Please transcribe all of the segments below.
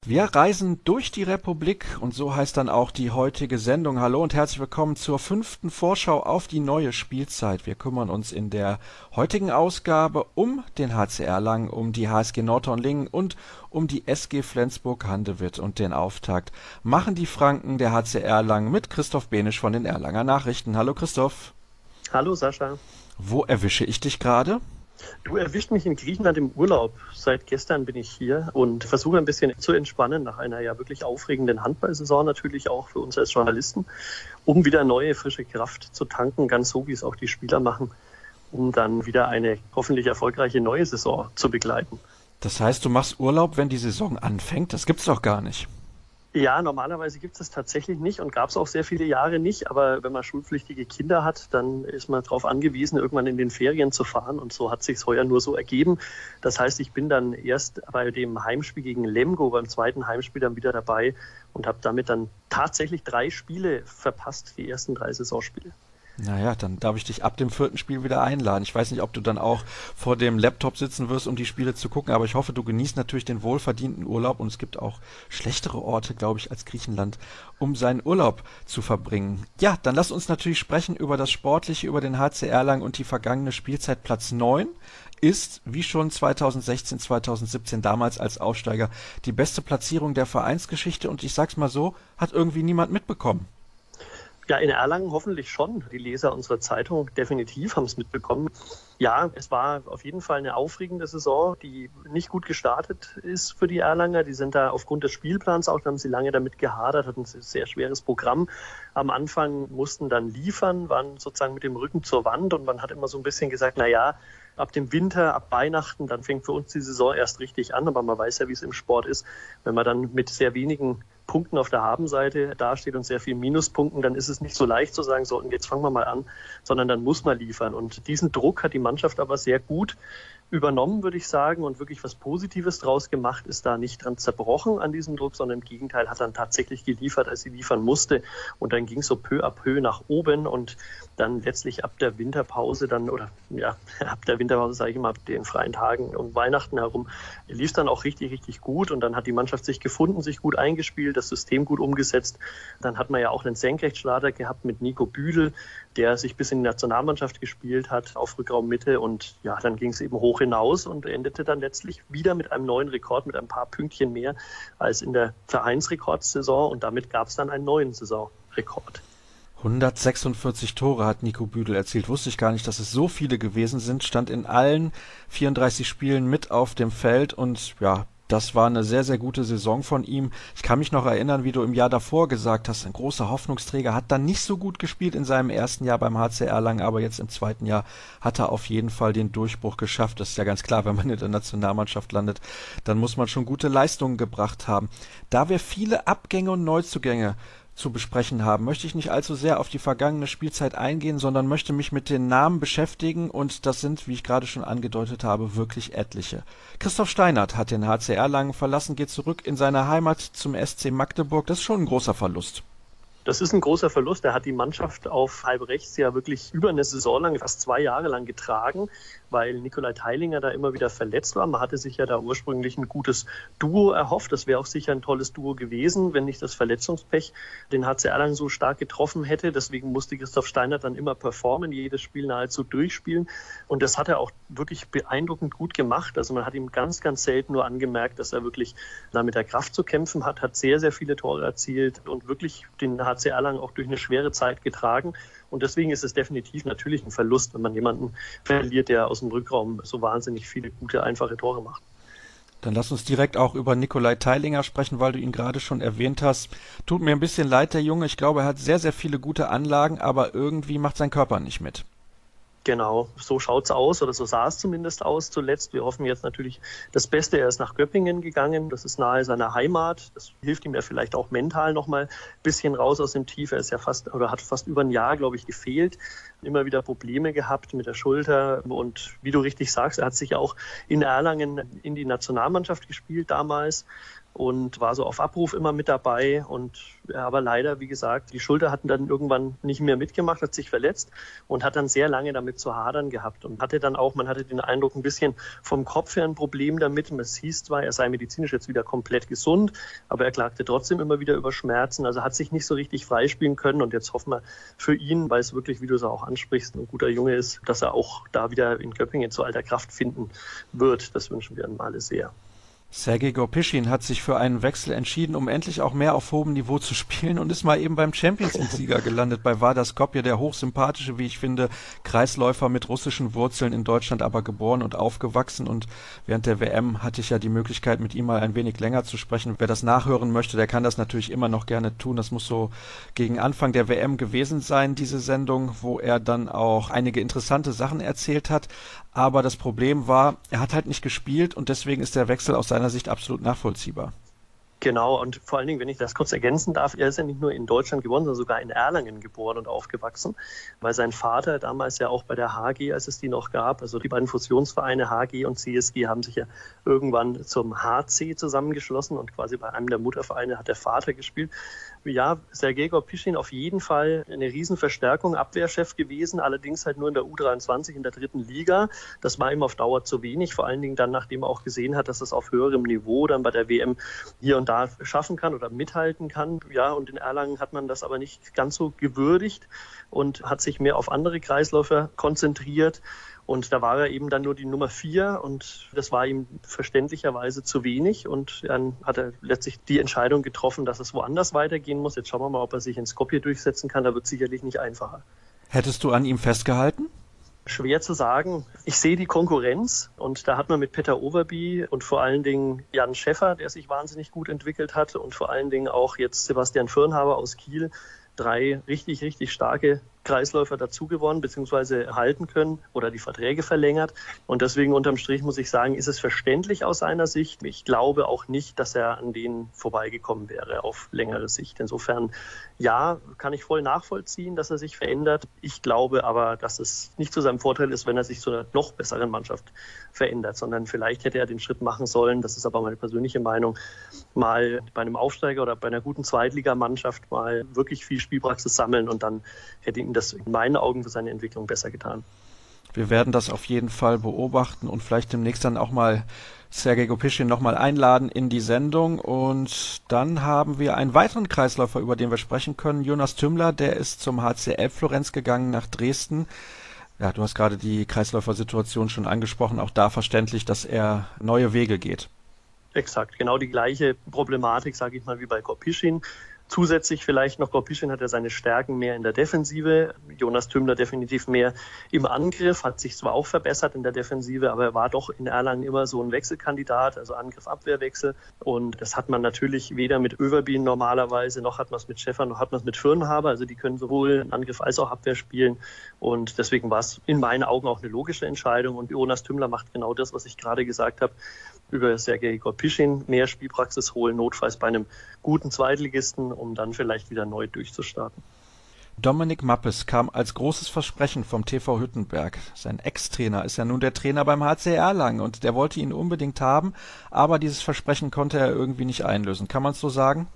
Wir reisen durch die Republik und so heißt dann auch die heutige Sendung. Hallo und herzlich willkommen zur 5. Vorschau auf die neue Spielzeit. Wir kümmern uns in der heutigen Ausgabe um den HC Erlangen, um die HSG Nordhorn-Lingen und um die SG Flensburg-Handewitt. Und den Auftakt machen die Franken der HC Erlangen mit Christoph Benisch von den Erlanger Nachrichten. Hallo Christoph. Hallo Sascha. Wo erwische ich dich gerade? Du erwischt mich in Griechenland im Urlaub. Seit gestern bin ich hier und versuche ein bisschen zu entspannen nach einer ja wirklich aufregenden Handballsaison, natürlich auch für uns als Journalisten, um wieder neue, frische Kraft zu tanken, ganz so, wie es auch die Spieler machen, um dann wieder eine hoffentlich erfolgreiche neue Saison zu begleiten. Das heißt, du machst Urlaub, wenn die Saison anfängt? Das gibt's doch gar nicht. Ja, normalerweise gibt es das tatsächlich nicht und gab es auch sehr viele Jahre nicht. Aber wenn man schulpflichtige Kinder hat, dann ist man darauf angewiesen, irgendwann in den Ferien zu fahren. Und so hat sich heuer nur so ergeben. Das heißt, ich bin dann erst bei dem Heimspiel gegen Lemgo, beim zweiten Heimspiel dann wieder dabei und habe damit dann tatsächlich 3 Spiele verpasst, die ersten 3 Saisonspiele. Naja, dann darf ich dich ab dem 4. Spiel wieder einladen. Ich weiß nicht, ob du dann auch vor dem Laptop sitzen wirst, um die Spiele zu gucken, aber ich hoffe, du genießt natürlich den wohlverdienten Urlaub und es gibt auch schlechtere Orte, glaube ich, als Griechenland, um seinen Urlaub zu verbringen. Ja, dann lass uns natürlich sprechen über das Sportliche, über den HC Erlangen und die vergangene Spielzeit. Platz 9 ist, wie schon 2016, 2017 damals als Aufsteiger, die beste Platzierung der Vereinsgeschichte und ich sag's mal so, hat irgendwie niemand mitbekommen. Ja, in Erlangen hoffentlich schon. Die Leser unserer Zeitung definitiv haben es mitbekommen. Ja, es war auf jeden Fall eine aufregende Saison, die nicht gut gestartet ist für die Erlanger. Die sind da aufgrund des Spielplans auch, da haben sie lange damit gehadert, hatten ein sehr schweres Programm. Am Anfang mussten dann liefern, waren sozusagen mit dem Rücken zur Wand und man hat immer so ein bisschen gesagt, na ja, ab dem Winter, ab Weihnachten, dann fängt für uns die Saison erst richtig an. Aber man weiß ja, wie es im Sport ist. Wenn man dann mit sehr wenigen Punkten auf der Habenseite dasteht und sehr vielen Minuspunkten, dann ist es nicht so leicht zu sagen, so, und jetzt fangen wir mal an, sondern dann muss man liefern. Und diesen Druck hat die Mannschaft aber sehr gut übernommen, würde ich sagen, und wirklich was Positives draus gemacht, ist da nicht dran zerbrochen an diesem Druck, sondern im Gegenteil hat dann tatsächlich geliefert, als sie liefern musste. Und dann ging es so peu à peu nach oben und dann letztlich ab der Winterpause dann, oder ja, ab der Winterpause, sage ich mal, ab den freien Tagen um Weihnachten herum, lief es dann auch richtig, richtig gut. Und dann hat die Mannschaft sich gefunden, sich gut eingespielt, das System gut umgesetzt. Dann hat man ja auch einen Senkrechtstarter gehabt mit Nico Büdel, der sich bis in die Nationalmannschaft gespielt hat, auf Rückraummitte. Und ja, dann ging es eben hoch hinaus und endete dann letztlich wieder mit einem neuen Rekord, mit ein paar Pünktchen mehr als in der Vereinsrekordsaison. Und damit gab es dann einen neuen Saisonrekord. 146 Tore hat Nico Büdel erzielt. Wusste ich gar nicht, dass es so viele gewesen sind. Stand in allen 34 Spielen mit auf dem Feld und ja, das war eine sehr, sehr gute Saison von ihm. Ich kann mich noch erinnern, wie du im Jahr davor gesagt hast, ein großer Hoffnungsträger, hat dann nicht so gut gespielt in seinem ersten Jahr beim HC Erlangen, aber jetzt im zweiten Jahr hat er auf jeden Fall den Durchbruch geschafft. Das ist ja ganz klar, wenn man in der Nationalmannschaft landet, dann muss man schon gute Leistungen gebracht haben. Da wir viele Abgänge und Neuzugänge zu besprechen haben, möchte ich nicht allzu sehr auf die vergangene Spielzeit eingehen, sondern möchte mich mit den Namen beschäftigen und das sind, wie ich gerade schon angedeutet habe, wirklich etliche. Christoph Steinert hat den HC Erlangen verlassen, geht zurück in seine Heimat zum SC Magdeburg. Das ist schon ein großer Verlust. Das ist ein großer Verlust. Er hat die Mannschaft auf halb rechts ja wirklich über eine Saison lang, fast 2 Jahre lang getragen, weil Nikolai Teilinger da immer wieder verletzt war. Man hatte sich ja da ursprünglich ein gutes Duo erhofft. Das wäre auch sicher ein tolles Duo gewesen, wenn nicht das Verletzungspech den HC Erlangen so stark getroffen hätte. Deswegen musste Christoph Steinert dann immer performen, jedes Spiel nahezu durchspielen. Und das hat er auch wirklich beeindruckend gut gemacht. Also man hat ihm ganz, ganz selten nur angemerkt, dass er wirklich da mit der Kraft zu kämpfen hat, hat sehr, sehr viele Tore erzielt und wirklich den HC Erlangen auch durch eine schwere Zeit getragen. Und deswegen ist es definitiv natürlich ein Verlust, wenn man jemanden verliert, der aus dem Rückraum so wahnsinnig viele gute, einfache Tore macht. Dann lass uns direkt auch über Nikolai Teilinger sprechen, weil du ihn gerade schon erwähnt hast. Tut mir ein bisschen leid, der Junge. Ich glaube, er hat sehr, sehr viele gute Anlagen, aber irgendwie macht sein Körper nicht mit. Genau, so schaut's aus oder so sah es zumindest aus zuletzt. Wir hoffen jetzt natürlich das Beste. Er ist nach Göppingen gegangen. Das ist nahe seiner Heimat. Das hilft ihm ja vielleicht auch mental noch mal ein bisschen raus aus dem Tief. Er ist ja fast oder hat fast über ein Jahr, glaube ich, gefehlt. Immer wieder Probleme gehabt mit der Schulter. Und wie du richtig sagst, er hat sich ja auch in Erlangen in die Nationalmannschaft gespielt damals. und war so auf Abruf immer mit dabei. Und aber leider, wie gesagt, die Schulter hatten dann irgendwann nicht mehr mitgemacht, hat sich verletzt und hat dann sehr lange damit zu hadern gehabt und hatte dann auch, man hatte den Eindruck, ein bisschen vom Kopf her ein Problem damit. Es hieß zwar, er sei medizinisch jetzt wieder komplett gesund, aber er klagte trotzdem immer wieder über Schmerzen. Also hat sich nicht so richtig freispielen können. Und jetzt hoffen wir für ihn, weil es wirklich, wie du es auch ansprichst, ein guter Junge ist, dass er auch da wieder in Göppingen zu alter Kraft finden wird. Das wünschen wir ihm alle sehr. Sergei Gorpischin hat sich für einen Wechsel entschieden, um endlich auch mehr auf hohem Niveau zu spielen und ist mal eben beim Champions-League-Sieger gelandet bei Vardar Skopje, der hochsympathische, wie ich finde, Kreisläufer mit russischen Wurzeln, in Deutschland aber geboren und aufgewachsen. Und während der WM hatte ich ja die Möglichkeit, mit ihm mal ein wenig länger zu sprechen. Wer das nachhören möchte, der kann das natürlich immer noch gerne tun. Das muss so gegen Anfang der WM gewesen sein, diese Sendung, wo er dann auch einige interessante Sachen erzählt hat. Aber das Problem war, er hat halt nicht gespielt und deswegen ist der Wechsel aus seiner Sicht absolut nachvollziehbar. Genau, und vor allen Dingen, wenn ich das kurz ergänzen darf, er ist ja nicht nur in Deutschland geboren, sondern sogar in Erlangen geboren und aufgewachsen, weil sein Vater damals ja auch bei der HG, als es die noch gab, also die beiden Fusionsvereine HG und CSG haben sich ja irgendwann zum HC zusammengeschlossen und quasi bei einem der Muttervereine hat der Vater gespielt. Ja, Sergei Gorpischin auf jeden Fall eine Riesenverstärkung, Abwehrchef gewesen, allerdings halt nur in der U23 in der 3. Liga. Das war ihm auf Dauer zu wenig, vor allen Dingen dann, nachdem er auch gesehen hat, dass es auf höherem Niveau dann bei der WM hier und da schaffen kann oder mithalten kann. Ja, und in Erlangen hat man das aber nicht ganz so gewürdigt und hat sich mehr auf andere Kreisläufer konzentriert. Und da war er eben dann nur die Nummer 4 und das war ihm verständlicherweise zu wenig. Und dann hat er letztlich die Entscheidung getroffen, dass es woanders weitergehen muss. Jetzt schauen wir mal, ob er sich in Skopje durchsetzen kann. Da wird es sicherlich nicht einfacher. Hättest du an ihm festgehalten? Schwer zu sagen. Ich sehe die Konkurrenz und da hat man mit Peter Overby und vor allen Dingen Jan Schäffer, der sich wahnsinnig gut entwickelt hat und vor allen Dingen auch jetzt Sebastian Firnhaber aus Kiel, 3 richtig, richtig starke Kreisläufer dazu gewonnen bzw. halten können oder die Verträge verlängert. Und deswegen unterm Strich muss ich sagen, ist es verständlich aus seiner Sicht. Ich glaube auch nicht, dass er an denen vorbeigekommen wäre auf längere Sicht. Insofern, ja, kann ich voll nachvollziehen, dass er sich verändert. Ich glaube aber, dass es nicht zu seinem Vorteil ist, wenn er sich zu einer noch besseren Mannschaft verändert, sondern vielleicht hätte er den Schritt machen sollen, das ist aber meine persönliche Meinung, mal bei einem Aufsteiger oder bei einer guten Zweitligamannschaft mal wirklich viel Spielpraxis sammeln und dann hätte ihm das in meinen Augen für seine Entwicklung besser getan. Wir werden das auf jeden Fall beobachten und vielleicht demnächst dann auch mal Sergei Gorpischin nochmal einladen in die Sendung. Und dann haben wir einen weiteren Kreisläufer, über den wir sprechen können, Jonas Tümmler, der ist zum HC Elbflorenz gegangen nach Dresden. Ja, du hast gerade die Kreisläufersituation schon angesprochen, auch da verständlich, dass er neue Wege geht. Exakt, genau die gleiche Problematik, sage ich mal, wie bei Gorpischin. Zusätzlich vielleicht noch, Gorpischin hat ja seine Stärken mehr in der Defensive, Jonas Tümmler definitiv mehr im Angriff, hat sich zwar auch verbessert in der Defensive, aber er war doch in Erlangen immer so ein Wechselkandidat, also Angriff-Abwehr-Wechsel und das hat man natürlich weder mit Överby normalerweise, noch hat man es mit Schäffer, noch hat man es mit Firnhaber, also die können sowohl Angriff als auch Abwehr spielen und deswegen war es in meinen Augen auch eine logische Entscheidung und Jonas Tümmler macht genau das, was ich gerade gesagt habe, über Sergei Gorpischin mehr Spielpraxis holen, notfalls bei einem guten Zweitligisten, um dann vielleicht wieder neu durchzustarten. Dominik Mappes kam als großes Versprechen vom TV Hüttenberg. Sein Ex-Trainer ist ja nun der Trainer beim HC Erlangen und der wollte ihn unbedingt haben, aber dieses Versprechen konnte er irgendwie nicht einlösen. Kann man es so sagen?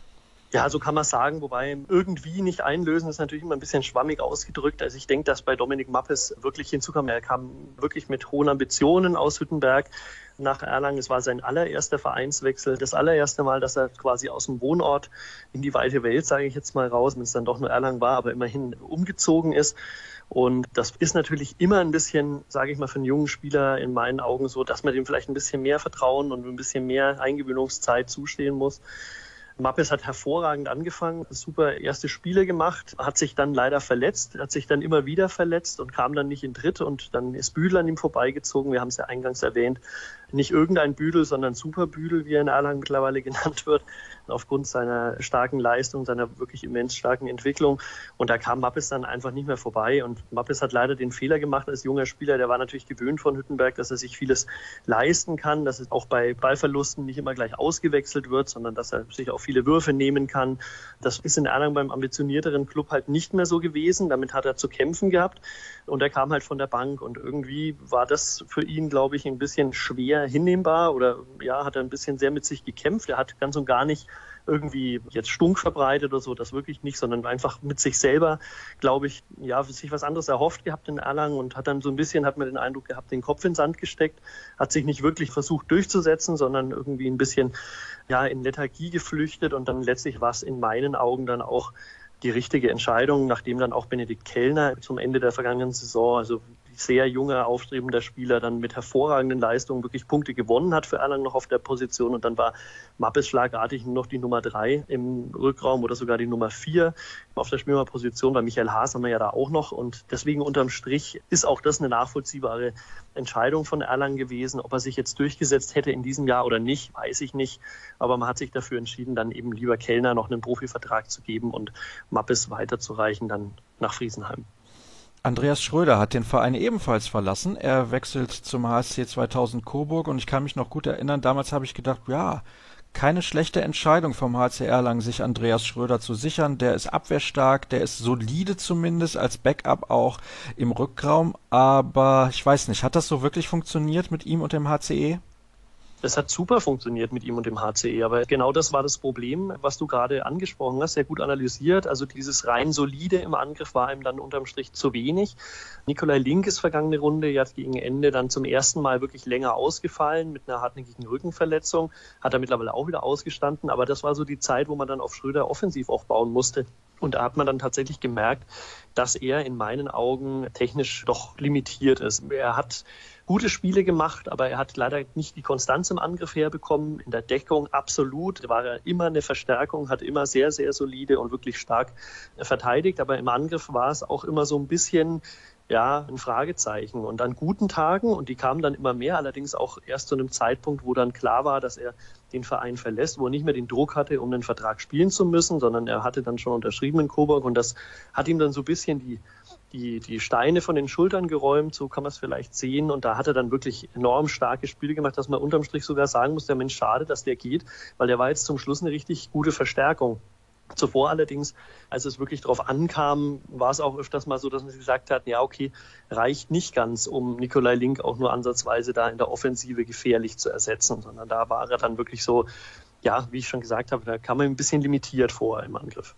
Ja, so kann man sagen, wobei irgendwie nicht einlösen ist natürlich immer ein bisschen schwammig ausgedrückt. Also ich denke, dass bei Dominik Mappes wirklich hinzukam. Er kam wirklich mit hohen Ambitionen aus Hüttenberg nach Erlangen. Es war sein allererster Vereinswechsel, das allererste Mal, dass er quasi aus dem Wohnort in die weite Welt, sage ich jetzt mal raus, wenn es dann doch nur Erlangen war, aber immerhin umgezogen ist. Und das ist natürlich immer ein bisschen, sage ich mal, für einen jungen Spieler in meinen Augen so, dass man dem vielleicht ein bisschen mehr Vertrauen und ein bisschen mehr Eingewöhnungszeit zustehen muss. Mappes hat hervorragend angefangen, super erste Spiele gemacht, hat sich dann leider verletzt, hat sich dann immer wieder verletzt und kam dann nicht in Tritt und dann ist Büdel an ihm vorbeigezogen. Wir haben es ja eingangs erwähnt, nicht irgendein Büdel, sondern Super Büdel, wie er in Erlangen mittlerweile genannt wird, aufgrund seiner starken Leistung, seiner wirklich immens starken Entwicklung. Und da kam Mappes dann einfach nicht mehr vorbei. Und Mappes hat leider den Fehler gemacht als junger Spieler. Der war natürlich gewöhnt von Hüttenberg, dass er sich vieles leisten kann, dass es auch bei Ballverlusten nicht immer gleich ausgewechselt wird, sondern dass er sich auch viele Würfe nehmen kann. Das ist in Erlangen beim ambitionierteren Club halt nicht mehr so gewesen. Damit hat er zu kämpfen gehabt. Und er kam halt von der Bank. Und irgendwie war das für ihn, glaube ich, ein bisschen schwer, sehr hinnehmbar oder ja, hat er ein bisschen sehr mit sich gekämpft. Er hat ganz und gar nicht irgendwie jetzt Stunk verbreitet oder so, das wirklich nicht, sondern einfach mit sich selber, glaube ich, ja, sich was anderes erhofft gehabt in Erlangen und hat dann so ein bisschen, hat man den Eindruck gehabt, den Kopf in den Sand gesteckt, hat sich nicht wirklich versucht durchzusetzen, sondern irgendwie ein bisschen, ja, in Lethargie geflüchtet und dann letztlich war es in meinen Augen dann auch die richtige Entscheidung, nachdem dann auch Benedikt Kellner zum Ende der vergangenen Saison, also sehr junger, aufstrebender Spieler, dann mit hervorragenden Leistungen wirklich Punkte gewonnen hat für Erlangen noch auf der Position und dann war Mappes schlagartig nur noch die Nummer 3 im Rückraum oder sogar die Nummer 4 auf der Stürmerposition, bei Michael Haas haben wir ja da auch noch und deswegen unterm Strich ist auch das eine nachvollziehbare Entscheidung von Erlangen gewesen. Ob er sich jetzt durchgesetzt hätte in diesem Jahr oder nicht, weiß ich nicht, aber man hat sich dafür entschieden, dann eben lieber Kellner noch einen Profivertrag zu geben und Mappes weiterzureichen dann nach Friesenheim. Andreas Schröder hat den Verein ebenfalls verlassen. Er wechselt zum HSC 2000 Coburg und ich kann mich noch gut erinnern, damals habe ich gedacht, ja, keine schlechte Entscheidung vom HC Erlangen, sich Andreas Schröder zu sichern. Der ist abwehrstark, der ist solide zumindest, als Backup auch im Rückraum. Aber ich weiß nicht, hat das so wirklich funktioniert mit ihm und dem HCE? Das hat super funktioniert mit ihm und dem HCE, aber genau das war das Problem, was du gerade angesprochen hast, sehr gut analysiert. Also dieses rein solide im Angriff war ihm dann unterm Strich zu wenig. Nikolai Link ist vergangene Runde ja gegen Ende dann zum ersten Mal wirklich länger ausgefallen mit einer hartnäckigen Rückenverletzung, hat er mittlerweile auch wieder ausgestanden, aber das war so die Zeit, wo man dann auf Schröder offensiv aufbauen musste. Und da hat man dann tatsächlich gemerkt, dass er in meinen Augen technisch doch limitiert ist. Er hat gute Spiele gemacht, aber er hat leider nicht die Konstanz im Angriff herbekommen. In der Deckung absolut war er immer eine Verstärkung, hat immer sehr, sehr solide und wirklich stark verteidigt. Aber im Angriff war es auch immer so ein bisschen, ja, ein Fragezeichen. Und an guten Tagen, und die kamen dann immer mehr, allerdings auch erst zu einem Zeitpunkt, wo dann klar war, dass er den Verein verlässt, wo er nicht mehr den Druck hatte, um den Vertrag spielen zu müssen, sondern er hatte dann schon unterschrieben in Coburg und das hat ihm dann so ein bisschen die Steine von den Schultern geräumt, so kann man es vielleicht sehen. Und da hat er dann wirklich enorm starke Spiele gemacht, dass man unterm Strich sogar sagen muss, der Mensch, schade, dass der geht, weil der war jetzt zum Schluss eine richtig gute Verstärkung. Zuvor allerdings, als es wirklich darauf ankam, war es auch öfters mal so, dass man gesagt hat, ja okay, reicht nicht ganz, um Nikolai Link auch nur ansatzweise da in der Offensive gefährlich zu ersetzen, sondern da war er dann wirklich so, ja, wie ich schon gesagt habe, da kam man ein bisschen limitiert vor im Angriff.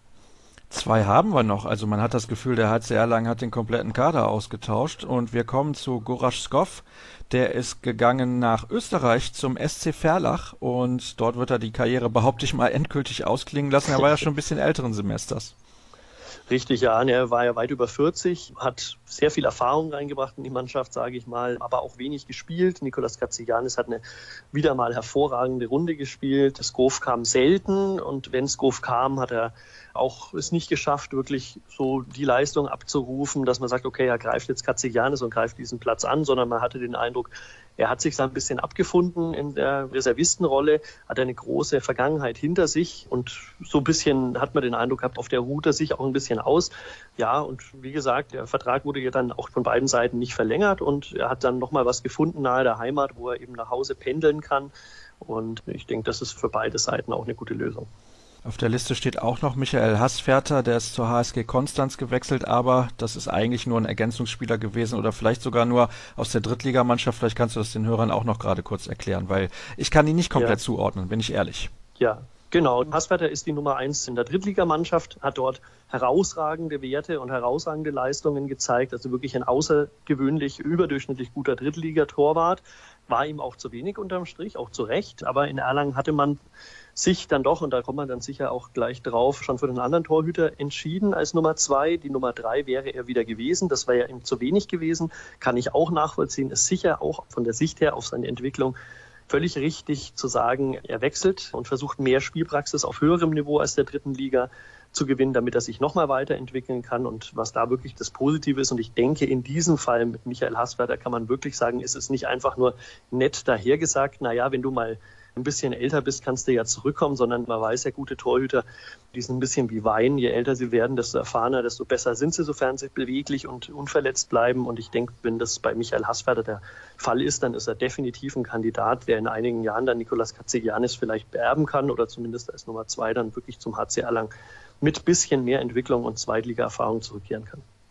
2 haben wir noch. Also man hat das Gefühl, der HC Erlangen hat den kompletten Kader ausgetauscht. Und wir kommen zu Goraš Skov. Der ist gegangen nach Österreich zum SC Verlach. Und dort wird er die Karriere, behaupte ich mal, endgültig ausklingen lassen. Er war ja schon ein bisschen älteren Semesters. Richtig, ja. Er war ja weit über 40, hat sehr viel Erfahrung reingebracht in die Mannschaft, sage ich mal, aber auch wenig gespielt. Nicolas Katzigiannis hat eine wieder mal hervorragende Runde gespielt. Skov kam selten und wenn Skov kam, hat er auch es nicht geschafft, wirklich so die Leistung abzurufen, dass man sagt, okay, er greift jetzt Katzigiannis und greift diesen Platz an, sondern man hatte den Eindruck, er hat sich so ein bisschen abgefunden in der Reservistenrolle, hat eine große Vergangenheit hinter sich und so ein bisschen hat man den Eindruck gehabt, auf der ruht er sich auch ein bisschen aus. Ja, und wie gesagt, der Vertrag wurde ja dann auch von beiden Seiten nicht verlängert und er hat dann nochmal was gefunden nahe der Heimat, wo er eben nach Hause pendeln kann. Und ich denke, das ist für beide Seiten auch eine gute Lösung. Auf der Liste steht auch noch Michael Hassferter, der ist zur HSG Konstanz gewechselt, aber das ist eigentlich nur ein Ergänzungsspieler gewesen oder vielleicht sogar nur aus der Drittligamannschaft. Vielleicht kannst du das den Hörern auch noch gerade kurz erklären, weil ich kann ihn nicht komplett zuordnen, bin ich ehrlich. Ja, genau. Hassferter ist die Nummer 1 in der Drittligamannschaft, hat dort herausragende Werte und herausragende Leistungen gezeigt, also wirklich ein außergewöhnlich, überdurchschnittlich guter Drittligatorwart. War ihm auch zu wenig unterm Strich, auch zu Recht, aber in Erlangen hatte man sich dann doch, und da kommt man dann sicher auch gleich drauf, schon für den anderen Torhüter entschieden als Nummer 2. Die Nummer 3 wäre er wieder gewesen. Das wäre ja ihm zu wenig gewesen. Kann ich auch nachvollziehen. Ist sicher auch von der Sicht her auf seine Entwicklung völlig richtig zu sagen, er wechselt und versucht mehr Spielpraxis auf höherem Niveau als der dritten Liga zu gewinnen, damit er sich nochmal weiterentwickeln kann. Und was da wirklich das Positive ist, und ich denke, in diesem Fall mit Michael Hassferter kann man wirklich sagen, ist es nicht einfach nur nett dahergesagt, naja, wenn du mal ein bisschen älter bist, kannst du ja zurückkommen, sondern man weiß ja, gute Torhüter, die sind ein bisschen wie Wein. Je älter sie werden, desto erfahrener, desto besser sind sie, sofern sie beweglich und unverletzt bleiben. Und ich denke, wenn das bei Michael Hassferter der Fall ist, dann ist er definitiv ein Kandidat, der in einigen Jahren dann Nicolas Katzigiannis vielleicht beerben kann oder zumindest als Nummer 2 dann wirklich zum HC Erlangen mit bisschen mehr Entwicklung und Zweitliga-Erfahrung zurückkehren kann.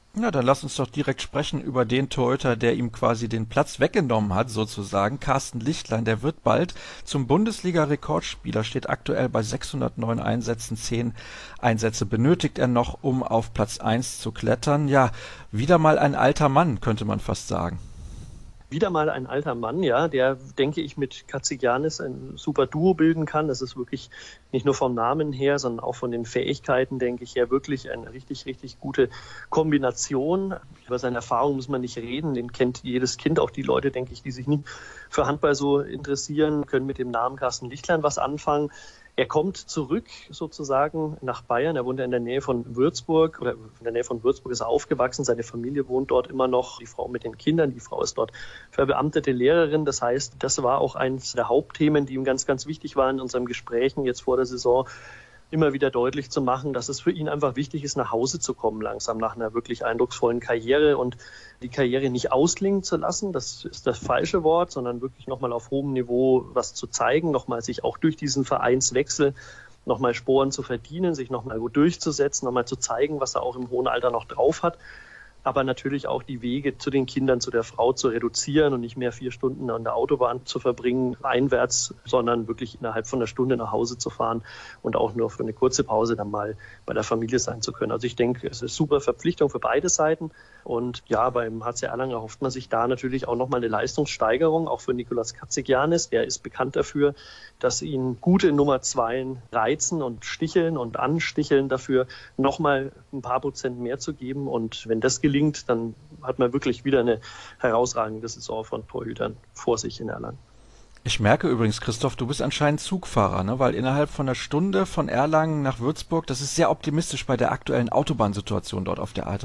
Ja, dann lass uns doch direkt sprechen über den Torhüter, der ihm quasi den Platz weggenommen hat, sozusagen. Carsten Lichtlein, der wird bald zum Bundesliga-Rekordspieler, steht aktuell bei 609 Einsätzen, 10 Einsätze benötigt er noch, um auf Platz 1 zu klettern. Ja, wieder mal ein alter Mann, könnte man fast sagen. Wieder mal ein alter Mann, ja, der, denke ich, mit Katzigiannis ein super Duo bilden kann. Das ist wirklich nicht nur vom Namen her, sondern auch von den Fähigkeiten, denke ich, ja wirklich eine richtig, richtig gute Kombination. Über seine Erfahrung muss man nicht reden, den kennt jedes Kind, auch die Leute, denke ich, die sich nicht für Handball so interessieren, können mit dem Namen Carsten Lichtlein was anfangen. Er kommt zurück sozusagen nach Bayern. Er wohnt ja in der Nähe von Würzburg oder in der Nähe von Würzburg ist er aufgewachsen. Seine Familie wohnt dort immer noch. Die Frau mit den Kindern. Die Frau ist dort verbeamtete Lehrerin. Das heißt, das war auch eines der Hauptthemen, die ihm ganz, ganz wichtig waren in unseren Gesprächen jetzt vor der Saison. Immer wieder deutlich zu machen, dass es für ihn einfach wichtig ist, nach Hause zu kommen, langsam nach einer wirklich eindrucksvollen Karriere und die Karriere nicht ausklingen zu lassen. Das ist das falsche Wort, sondern wirklich nochmal auf hohem Niveau was zu zeigen, nochmal sich auch durch diesen Vereinswechsel nochmal Sporen zu verdienen, sich nochmal gut durchzusetzen, nochmal zu zeigen, was er auch im hohen Alter noch drauf hat. Aber natürlich auch die Wege zu den Kindern, zu der Frau zu reduzieren und nicht mehr 4 Stunden an der Autobahn zu verbringen, einwärts, sondern wirklich innerhalb von einer Stunde nach Hause zu fahren und auch nur für eine kurze Pause dann mal bei der Familie sein zu können. Also ich denke, es ist eine super Verpflichtung für beide Seiten. Und ja, beim HC Erlangen erhofft man sich da natürlich auch nochmal eine Leistungssteigerung, auch für Nicolas Katzigiannis. Er ist bekannt dafür, dass ihn gute Nummer 2 reizen und sticheln und ansticheln, dafür nochmal ein paar Prozent mehr zu geben. Und wenn das gelingt, dann hat man wirklich wieder eine herausragende Saison von Torhütern vor sich in Erlangen. Ich merke übrigens, Christoph, du bist anscheinend Zugfahrer, ne? Weil innerhalb von einer Stunde von Erlangen nach Würzburg, das ist sehr optimistisch bei der aktuellen Autobahnsituation dort auf der A3.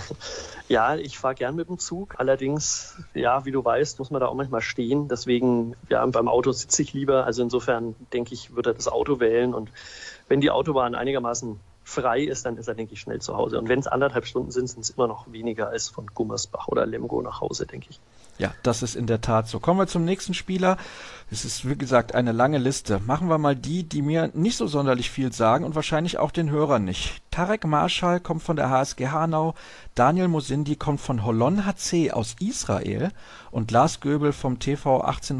Ja, ich fahre gern mit dem Zug. Allerdings, ja, wie du weißt, muss man da auch manchmal stehen. Deswegen, ja, beim Auto sitze ich lieber. Also insofern, denke ich, würde er das Auto wählen. Und wenn die Autobahn einigermaßen frei ist, dann ist er, denke ich, schnell zu Hause. Und wenn es 1,5 Stunden sind, sind es immer noch weniger als von Gummersbach oder Lemgo nach Hause, denke ich. Ja, das ist in der Tat so. Kommen wir zum nächsten Spieler. Es ist, wie gesagt, eine lange Liste. Machen wir mal die mir nicht so sonderlich viel sagen und wahrscheinlich auch den Hörern nicht. Tarek Marschall kommt von der HSG Hanau, Daniel Mosindi kommt von Holon HC aus Israel und Lars Göbel vom TV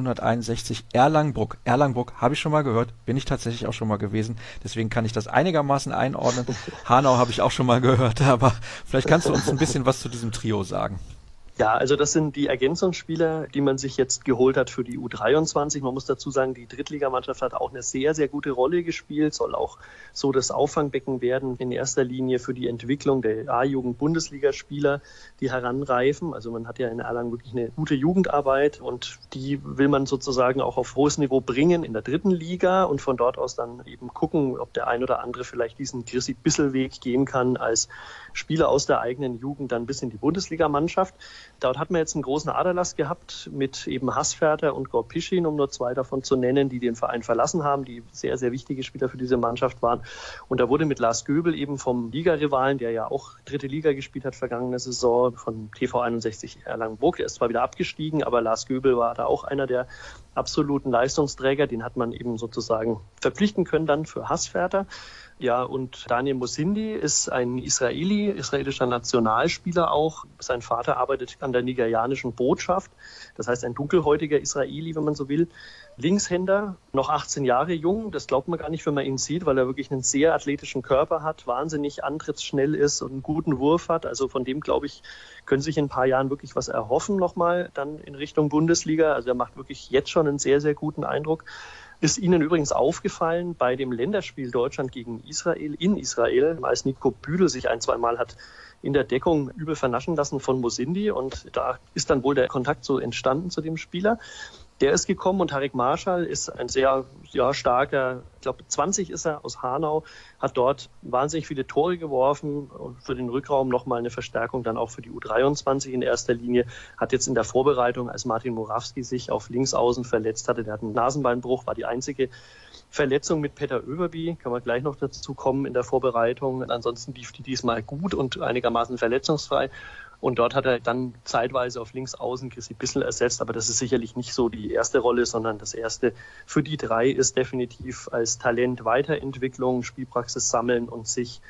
1861 Erlangbruck. Erlangbruck habe ich schon mal gehört, bin ich tatsächlich auch schon mal gewesen, deswegen kann ich das einigermaßen einordnen. Hanau habe ich auch schon mal gehört, aber vielleicht kannst du uns ein bisschen was zu diesem Trio sagen. Ja, also das sind die Ergänzungsspieler, die man sich jetzt geholt hat für die U23. Man muss dazu sagen, die Drittligamannschaft hat auch eine sehr, sehr gute Rolle gespielt, soll auch so das Auffangbecken werden in erster Linie für die Entwicklung der A-Jugend-Bundesligaspieler, die heranreifen. Also man hat ja in Erlangen wirklich eine gute Jugendarbeit und die will man sozusagen auch auf hohes Niveau bringen in der dritten Liga und von dort aus dann eben gucken, ob der ein oder andere vielleicht diesen Chrissy-Bissel-Weg gehen kann als Spieler aus der eigenen Jugend dann bis in die Bundesligamannschaft. Dort hat man jetzt einen großen Aderlass gehabt mit eben Hassferter und Gorpischin, um nur 2 davon zu nennen, die den Verein verlassen haben, die sehr, sehr wichtige Spieler für diese Mannschaft waren. Und da wurde mit Lars Göbel eben vom Ligarivalen, der ja auch dritte Liga gespielt hat vergangene Saison, von TV 61 Erlangen-Burg, der ist zwar wieder abgestiegen, aber Lars Göbel war da auch einer der absoluten Leistungsträger, den hat man eben sozusagen verpflichten können dann für Hassferter. Ja, und Daniel Mosindi ist ein israelischer Nationalspieler auch. Sein Vater arbeitet an der nigerianischen Botschaft. Das heißt, ein dunkelhäutiger Israeli, wenn man so will. Linkshänder, noch 18 Jahre jung. Das glaubt man gar nicht, wenn man ihn sieht, weil er wirklich einen sehr athletischen Körper hat, wahnsinnig antrittsschnell ist und einen guten Wurf hat. Also von dem, glaube ich, können sich in ein paar Jahren wirklich was erhoffen nochmal dann in Richtung Bundesliga. Also er macht wirklich jetzt schon einen sehr, sehr guten Eindruck. Ist Ihnen übrigens aufgefallen bei dem Länderspiel Deutschland gegen Israel in Israel, als Nico Büdel sich 1-2 Mal hat in der Deckung übel vernaschen lassen von Mosindi und da ist dann wohl der Kontakt so entstanden zu dem Spieler. Der ist gekommen und Tarek Marschall ist ein sehr starker, ich glaube 20 ist er, aus Hanau, hat dort wahnsinnig viele Tore geworfen und für den Rückraum nochmal eine Verstärkung dann auch für die U23 in erster Linie. Hat jetzt in der Vorbereitung, als Martin Morawski sich auf Linksaußen verletzt hatte, der hat einen Nasenbeinbruch, war die einzige Verletzung mit Peter Överby, kann man gleich noch dazu kommen in der Vorbereitung. Ansonsten lief die diesmal gut und einigermaßen verletzungsfrei. Und dort hat er dann zeitweise auf Linksaußen Chrissy Bissel ersetzt, aber das ist sicherlich nicht so die erste Rolle, sondern das erste für die 3 ist definitiv als Talent Weiterentwicklung, Spielpraxis sammeln und sich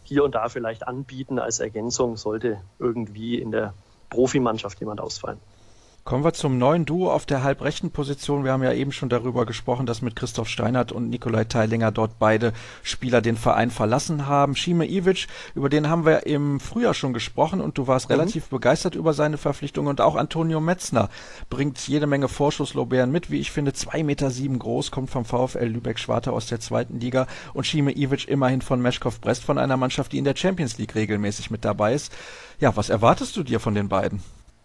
hier und da vielleicht anbieten als Ergänzung, sollte irgendwie in der Profimannschaft jemand ausfallen. Kommen wir zum neuen Duo auf der halbrechten Position. Wir haben ja eben schon darüber gesprochen, dass mit Christoph Steinert und Nikolai Teilinger dort beide Spieler den Verein verlassen haben. Šime Ivić, über den haben wir im Frühjahr schon gesprochen und du warst relativ begeistert über seine Verpflichtung. Und auch Antonio Metzner bringt jede Menge Vorschusslorbeeren mit. Wie ich finde, 2,7 Meter groß, kommt vom VfL Lübeck-Schwarte aus der 2. Liga. Und Šime Ivić immerhin von Meškov Brest, von einer Mannschaft, die in der Champions League regelmäßig mit dabei ist. Ja, was erwartest du dir von den beiden?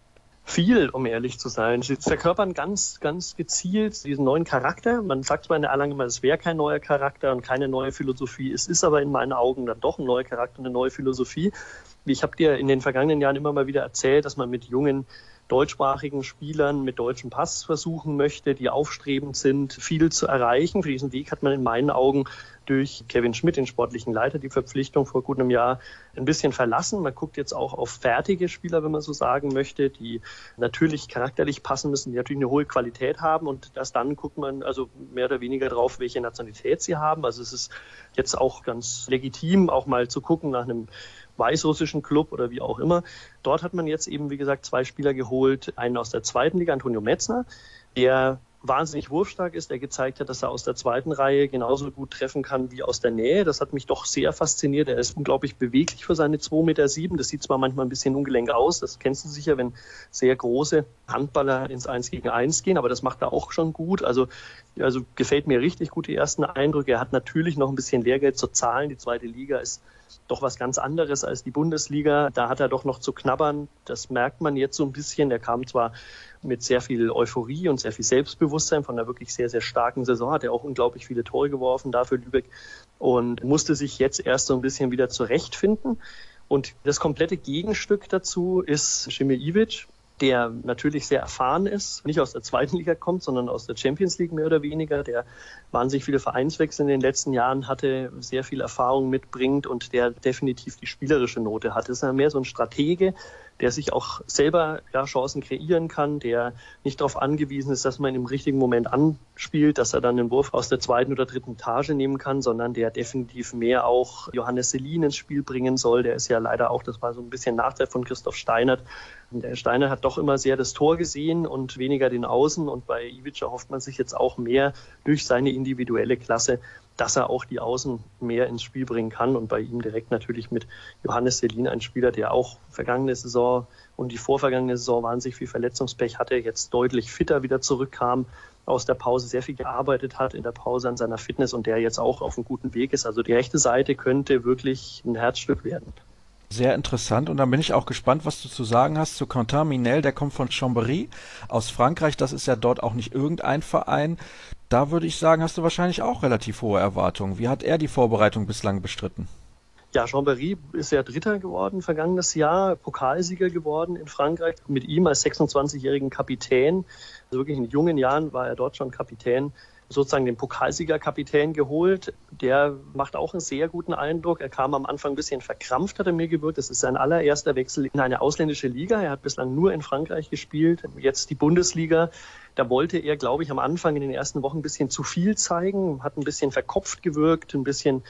Viel, um ehrlich zu sein. Sie verkörpern ganz, ganz gezielt diesen neuen Charakter. Man sagt zwar in der Erlangen immer, es wäre kein neuer Charakter und keine neue Philosophie. Es ist aber in meinen Augen dann doch ein neuer Charakter und eine neue Philosophie. Ich habe dir in den vergangenen Jahren immer mal wieder erzählt, dass man mit jungen deutschsprachigen Spielern mit deutschem Pass versuchen möchte, die aufstrebend sind, viel zu erreichen. Für diesen Weg hat man in meinen Augen durch Kevin Schmidt, den sportlichen Leiter, die Verpflichtung vor gut einem Jahr ein bisschen verlassen. Man guckt jetzt auch auf fertige Spieler, wenn man so sagen möchte, die natürlich charakterlich passen müssen, die natürlich eine hohe Qualität haben, und erst dann guckt man also mehr oder weniger drauf, welche Nationalität sie haben. Also es ist jetzt auch ganz legitim, auch mal zu gucken nach einem weißrussischen Club oder wie auch immer. Dort hat man jetzt eben, wie gesagt, 2 Spieler geholt, einen aus der 2. Liga, Antonio Metzner, der wahnsinnig wurfstark ist, der gezeigt hat, dass er aus der 2. Reihe genauso gut treffen kann wie aus der Nähe. Das hat mich doch sehr fasziniert. Er ist unglaublich beweglich für seine 2,7 Meter. Das sieht zwar manchmal ein bisschen ungelenk aus, das kennst du sicher, wenn sehr große Handballer ins 1 gegen 1 gehen, aber das macht er auch schon gut. Also gefällt mir richtig gut, die ersten Eindrücke. Er hat natürlich noch ein bisschen Lehrgeld zu zahlen. Die 2. Liga ist doch was ganz anderes als die Bundesliga. Da hat er doch noch zu knabbern. Das merkt man jetzt so ein bisschen. Er kam zwar mit sehr viel Euphorie und sehr viel Selbstbewusstsein von einer wirklich sehr, sehr starken Saison, hat er auch unglaublich viele Tore geworfen dafür Lübeck und musste sich jetzt erst so ein bisschen wieder zurechtfinden. Und das komplette Gegenstück dazu ist Šime Ivić, der natürlich sehr erfahren ist, nicht aus der 2. Liga kommt, sondern aus der Champions League mehr oder weniger, der wahnsinnig viele Vereinswechsel in den letzten Jahren hatte, sehr viel Erfahrung mitbringt und der definitiv die spielerische Note hat. Das ist ja mehr so ein Stratege, der sich auch selber Chancen kreieren kann, der nicht darauf angewiesen ist, dass man ihn im richtigen Moment anspielt, dass er dann den Wurf aus der 2. oder 3. Etage nehmen kann, sondern der definitiv mehr auch Johannes Selin ins Spiel bringen soll. Der ist ja leider auch, das war so ein bisschen Nachteil von Christoph Steinert. Der Steinert hat doch immer sehr das Tor gesehen und weniger den Außen, und bei Ivić erhofft man sich jetzt auch mehr durch seine individuelle Klasse, dass er auch die Außen mehr ins Spiel bringen kann, und bei ihm direkt natürlich mit Johannes Selin, ein Spieler, der auch vergangene Saison und die vorvergangene Saison wahnsinnig viel Verletzungspech hatte, jetzt deutlich fitter wieder zurückkam, aus der Pause sehr viel gearbeitet hat in der Pause an seiner Fitness und der jetzt auch auf einem guten Weg ist. Also die rechte Seite könnte wirklich ein Herzstück werden. Sehr interessant, und dann bin ich auch gespannt, was du zu sagen hast zu Quentin Minel, der kommt von Chambéry aus Frankreich, das ist ja dort auch nicht irgendein Verein. Da würde ich sagen, hast du wahrscheinlich auch relativ hohe Erwartungen. Wie hat er die Vorbereitung bislang bestritten? Ja, Chambéry ist ja Dritter geworden vergangenes Jahr, Pokalsieger geworden in Frankreich, mit ihm als 26-jährigen Kapitän. Also wirklich in jungen Jahren war er dort schon Kapitän, sozusagen den Pokalsiegerkapitän geholt. Der macht auch einen sehr guten Eindruck. Er kam am Anfang ein bisschen verkrampft, hat er mir gewirkt. Das ist sein allererster Wechsel in eine ausländische Liga. Er hat bislang nur in Frankreich gespielt. Jetzt die Bundesliga. Da wollte er, glaube ich, am Anfang in den ersten Wochen ein bisschen zu viel zeigen, hat ein bisschen verkopft gewirkt, ein bisschen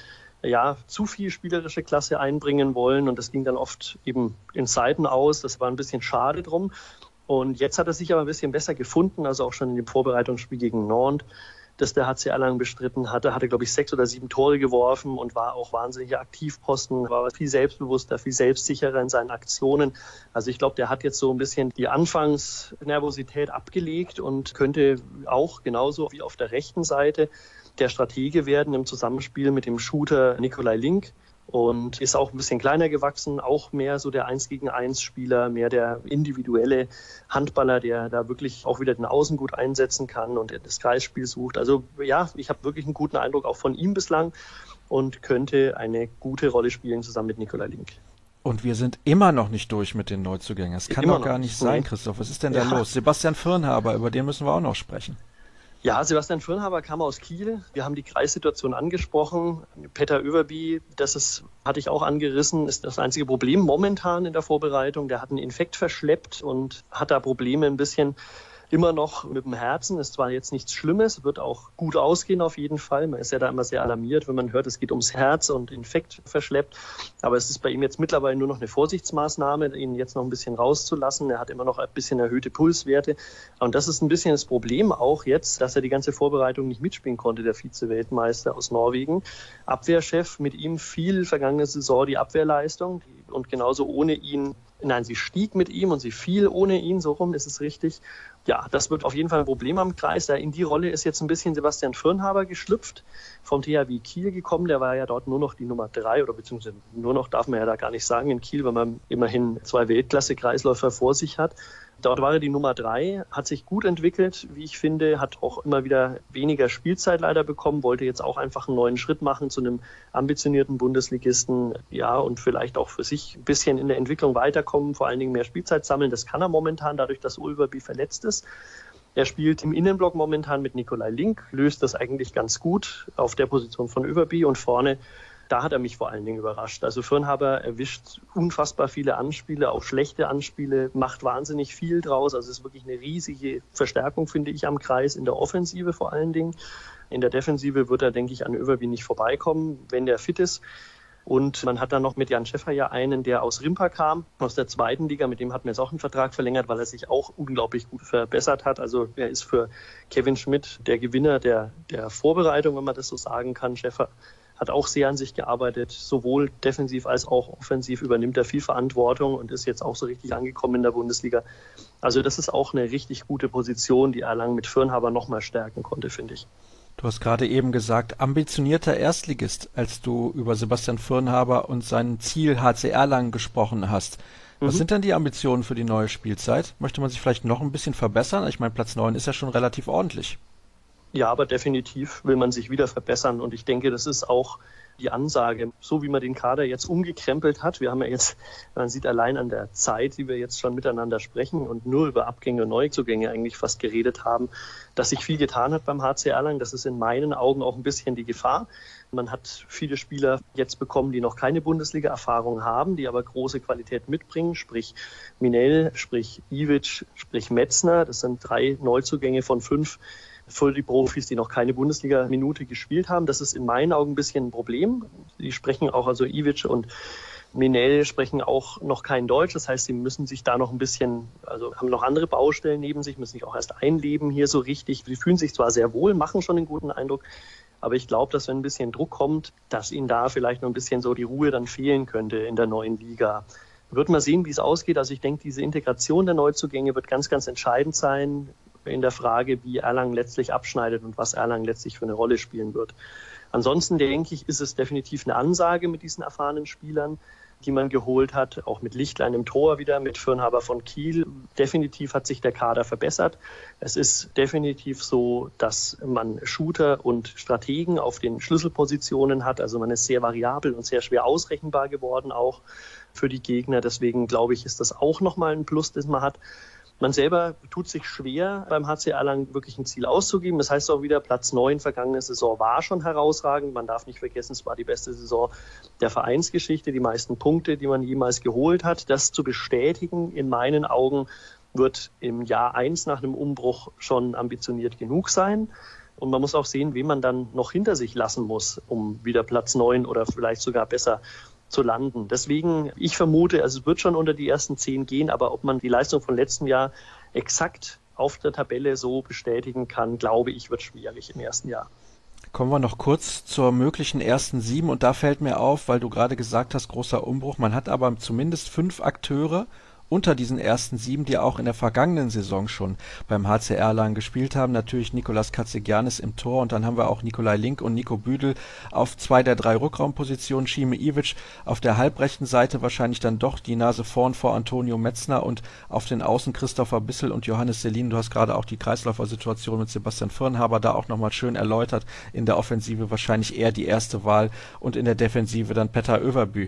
zu viel spielerische Klasse einbringen wollen. Und das ging dann oft eben in Seiten aus. Das war ein bisschen schade drum. Und jetzt hat er sich aber ein bisschen besser gefunden, also auch schon in dem Vorbereitungsspiel gegen Nantes, das der HC Erlangen bestritten hatte, glaube ich 6 oder 7 Tore geworfen und war auch wahnsinniger Aktivposten, war viel selbstbewusster, viel selbstsicherer in seinen Aktionen. Also ich glaube, der hat jetzt so ein bisschen die Anfangsnervosität abgelegt und könnte auch genauso wie auf der rechten Seite der Stratege werden im Zusammenspiel mit dem Shooter Nikolai Link. Und ist auch ein bisschen kleiner gewachsen, auch mehr so der 1-gegen-1-Spieler, mehr der individuelle Handballer, der da wirklich auch wieder den Außen gut einsetzen kann und das Kreisspiel sucht. Also ja, ich habe wirklich einen guten Eindruck auch von ihm bislang und könnte eine gute Rolle spielen zusammen mit Nikolai Link. Und wir sind immer noch nicht durch mit den Neuzugängen. Das kann doch gar nicht sein, Christoph. Was ist denn da los? Sebastian Firnhaber, über den müssen wir auch noch sprechen. Ja, Sebastian Firnhaber kam aus Kiel. Wir haben die Kreissituation angesprochen. Petter Överby, hatte ich auch angerissen, ist das einzige Problem momentan in der Vorbereitung. Der hat einen Infekt verschleppt und hat da Probleme ein bisschen immer noch mit dem Herzen. Ist zwar jetzt nichts Schlimmes, wird auch gut ausgehen auf jeden Fall. Man ist ja da immer sehr alarmiert, wenn man hört, es geht ums Herz und Infekt verschleppt. Aber es ist bei ihm jetzt mittlerweile nur noch eine Vorsichtsmaßnahme, ihn jetzt noch ein bisschen rauszulassen. Er hat immer noch ein bisschen erhöhte Pulswerte. Und das ist ein bisschen das Problem auch jetzt, dass er die ganze Vorbereitung nicht mitspielen konnte, der Vize-Weltmeister aus Norwegen. Abwehrchef, mit ihm fiel vergangene Saison die Abwehrleistung und genauso ohne ihn. Nein, sie stieg mit ihm und sie fiel ohne ihn, so rum ist es richtig. Ja, das wird auf jeden Fall ein Problem am Kreis. In die Rolle ist jetzt ein bisschen Sebastian Firnhaber geschlüpft, vom THW Kiel gekommen. Der war ja dort nur noch die Nummer 3 oder beziehungsweise nur noch, darf man ja da gar nicht sagen, in Kiel, weil man immerhin 2 Weltklasse-Kreisläufer vor sich hat. Dort war er die Nummer 3, hat sich gut entwickelt, wie ich finde, hat auch immer wieder weniger Spielzeit leider bekommen, wollte jetzt auch einfach einen neuen Schritt machen zu einem ambitionierten Bundesligisten, ja, und vielleicht auch für sich ein bisschen in der Entwicklung weiterkommen, vor allen Dingen mehr Spielzeit sammeln. Das kann er momentan, dadurch, dass Ulverby verletzt ist. Er spielt im Innenblock momentan mit Nicolai Link, löst das eigentlich ganz gut auf der Position von Ulverby und vorne. Da hat er mich vor allen Dingen überrascht. Also Firnhaber erwischt unfassbar viele Anspiele, auch schlechte Anspiele, macht wahnsinnig viel draus. Also es ist wirklich eine riesige Verstärkung, finde ich, am Kreis, in der Offensive vor allen Dingen. In der Defensive wird er, denke ich, an Ulverby nicht vorbeikommen, wenn der fit ist. Und man hat dann noch mit Jan Schäffer ja einen, der aus Rimpa kam, aus der 2. Liga. Mit dem hat man jetzt auch einen Vertrag verlängert, weil er sich auch unglaublich gut verbessert hat. Also er ist für Kevin Schmidt der Gewinner der Vorbereitung, wenn man das so sagen kann. Schäffer hat auch sehr an sich gearbeitet, sowohl defensiv als auch offensiv übernimmt er viel Verantwortung und ist jetzt auch so richtig angekommen in der Bundesliga. Also das ist auch eine richtig gute Position, die Erlangen mit Firnhaber nochmal stärken konnte, finde ich. Du hast gerade eben gesagt, ambitionierter Erstligist, als du über Sebastian Firnhaber und sein Ziel HC Erlangen gesprochen hast. Was sind denn die Ambitionen für die neue Spielzeit? Möchte man sich vielleicht noch ein bisschen verbessern? Ich meine, Platz 9 ist ja schon relativ ordentlich. Ja, aber definitiv will man sich wieder verbessern und ich denke, das ist auch die Ansage, so wie man den Kader jetzt umgekrempelt hat. Wir haben ja jetzt, man sieht allein an der Zeit, die wir jetzt schon miteinander sprechen und nur über Abgänge und Neuzugänge eigentlich fast geredet haben, dass sich viel getan hat beim HC Erlangen. Das ist in meinen Augen auch ein bisschen die Gefahr. Man hat viele Spieler jetzt bekommen, die noch keine Bundesliga-Erfahrung haben, die aber große Qualität mitbringen, sprich Minell, sprich Ivic, sprich Metzner. Das sind 3 Neuzugänge von 5 für die Profis, die noch keine Bundesliga-Minute gespielt haben. Das ist in meinen Augen ein bisschen ein Problem. Die sprechen auch, also Ivic und Minell sprechen auch noch kein Deutsch. Das heißt, sie müssen sich da noch ein bisschen, also haben noch andere Baustellen neben sich, müssen sich auch erst einleben hier so richtig. Sie fühlen sich zwar sehr wohl, machen schon einen guten Eindruck, aber ich glaube, dass wenn ein bisschen Druck kommt, dass ihnen da vielleicht noch ein bisschen so die Ruhe dann fehlen könnte in der neuen Liga. Wird mal sehen, wie es ausgeht. Also ich denke, diese Integration der Neuzugänge wird ganz, ganz entscheidend sein in der Frage, wie Erlangen letztlich abschneidet und was Erlangen letztlich für eine Rolle spielen wird. Ansonsten denke ich, ist es definitiv eine Ansage mit diesen erfahrenen Spielern, die man geholt hat, auch mit Lichtlein im Tor wieder, mit Firnhaber von Kiel. Definitiv hat sich der Kader verbessert. Es ist definitiv so, dass man Shooter und Strategen auf den Schlüsselpositionen hat. Also man ist sehr variabel und sehr schwer ausrechenbar geworden auch für die Gegner. Deswegen glaube ich, ist das auch nochmal ein Plus, das man hat. Man selber tut sich schwer, beim HC Erlangen wirklich ein Ziel auszugeben. Das heißt auch wieder, Platz 9 vergangene Saison war schon herausragend. Man darf nicht vergessen, es war die beste Saison der Vereinsgeschichte, die meisten Punkte, die man jemals geholt hat. Das zu bestätigen, in meinen Augen, wird im Jahr 1 nach einem Umbruch schon ambitioniert genug sein. Und man muss auch sehen, wen man dann noch hinter sich lassen muss, um wieder Platz 9 oder vielleicht sogar besser zu landen. Deswegen, ich vermute, also es wird schon unter die ersten 10 gehen, aber ob man die Leistung von letztem Jahr exakt auf der Tabelle so bestätigen kann, glaube ich, wird schwierig im ersten Jahr. Kommen wir noch kurz zur möglichen ersten 7 und da fällt mir auf, weil du gerade gesagt hast, großer Umbruch, man hat aber zumindest 5 Akteure unter diesen ersten 7, die auch in der vergangenen Saison schon beim HC Erlangen gespielt haben. Natürlich Nicolas Katsegiannis im Tor und dann haben wir auch Nicolai Link und Nico Büdel auf 2 der 3 Rückraumpositionen. Šime Ivic auf der halbrechten Seite wahrscheinlich dann doch die Nase vorn vor Antonio Metzner und auf den Außen Christopher Bissel und Johannes Selin. Du hast gerade auch die Kreisläufer-Situation mit Sebastian Firnhaber da auch nochmal schön erläutert. In der Offensive wahrscheinlich eher die erste Wahl und in der Defensive dann Petter Överby.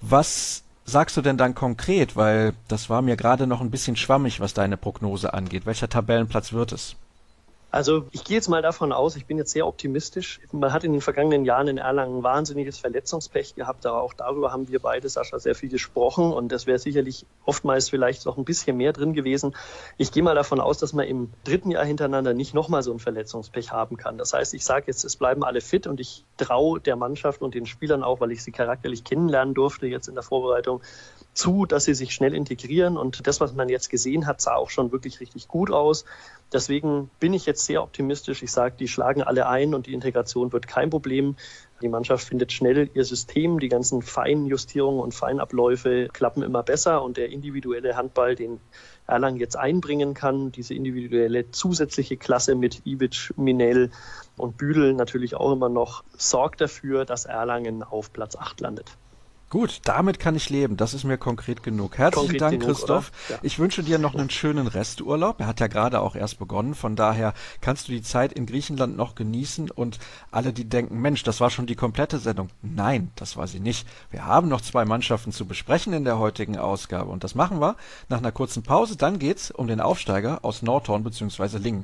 Was sagst du denn dann konkret, weil das war mir gerade noch ein bisschen schwammig, was deine Prognose angeht. Welcher Tabellenplatz wird es? Also ich gehe jetzt mal davon aus, ich bin jetzt sehr optimistisch. Man hat in den vergangenen Jahren in Erlangen wahnsinniges Verletzungspech gehabt, aber auch darüber haben wir beide, Sascha, sehr viel gesprochen und das wäre sicherlich oftmals vielleicht noch ein bisschen mehr drin gewesen. Ich gehe mal davon aus, dass man im 3. Jahr hintereinander nicht nochmal so ein Verletzungspech haben kann. Das heißt, ich sage jetzt, es bleiben alle fit und ich traue der Mannschaft und den Spielern auch, weil ich sie charakterlich kennenlernen durfte jetzt in der Vorbereitung, zu, dass sie sich schnell integrieren und das, was man jetzt gesehen hat, sah auch schon wirklich richtig gut aus. Deswegen bin ich jetzt sehr optimistisch. Ich sage, die schlagen alle ein und die Integration wird kein Problem. Die Mannschaft findet schnell ihr System, die ganzen Feinjustierungen und Feinabläufe klappen immer besser und der individuelle Handball, den Erlangen jetzt einbringen kann, diese individuelle zusätzliche Klasse mit Ivic, Minel und Büdel natürlich auch immer noch, sorgt dafür, dass Erlangen auf Platz 8 landet. Gut, damit kann ich leben. Das ist mir konkret genug. Herzlichen Dank, Christoph. Ja. Ich wünsche dir noch einen schönen Resturlaub. Er hat ja gerade auch erst begonnen. Von daher kannst du die Zeit in Griechenland noch genießen. Und alle, die denken, Mensch, das war schon die komplette Sendung. Nein, das war sie nicht. Wir haben noch 2 Mannschaften zu besprechen in der heutigen Ausgabe. Und das machen wir nach einer kurzen Pause. Dann geht's um den Aufsteiger aus Nordhorn bzw. Lingen.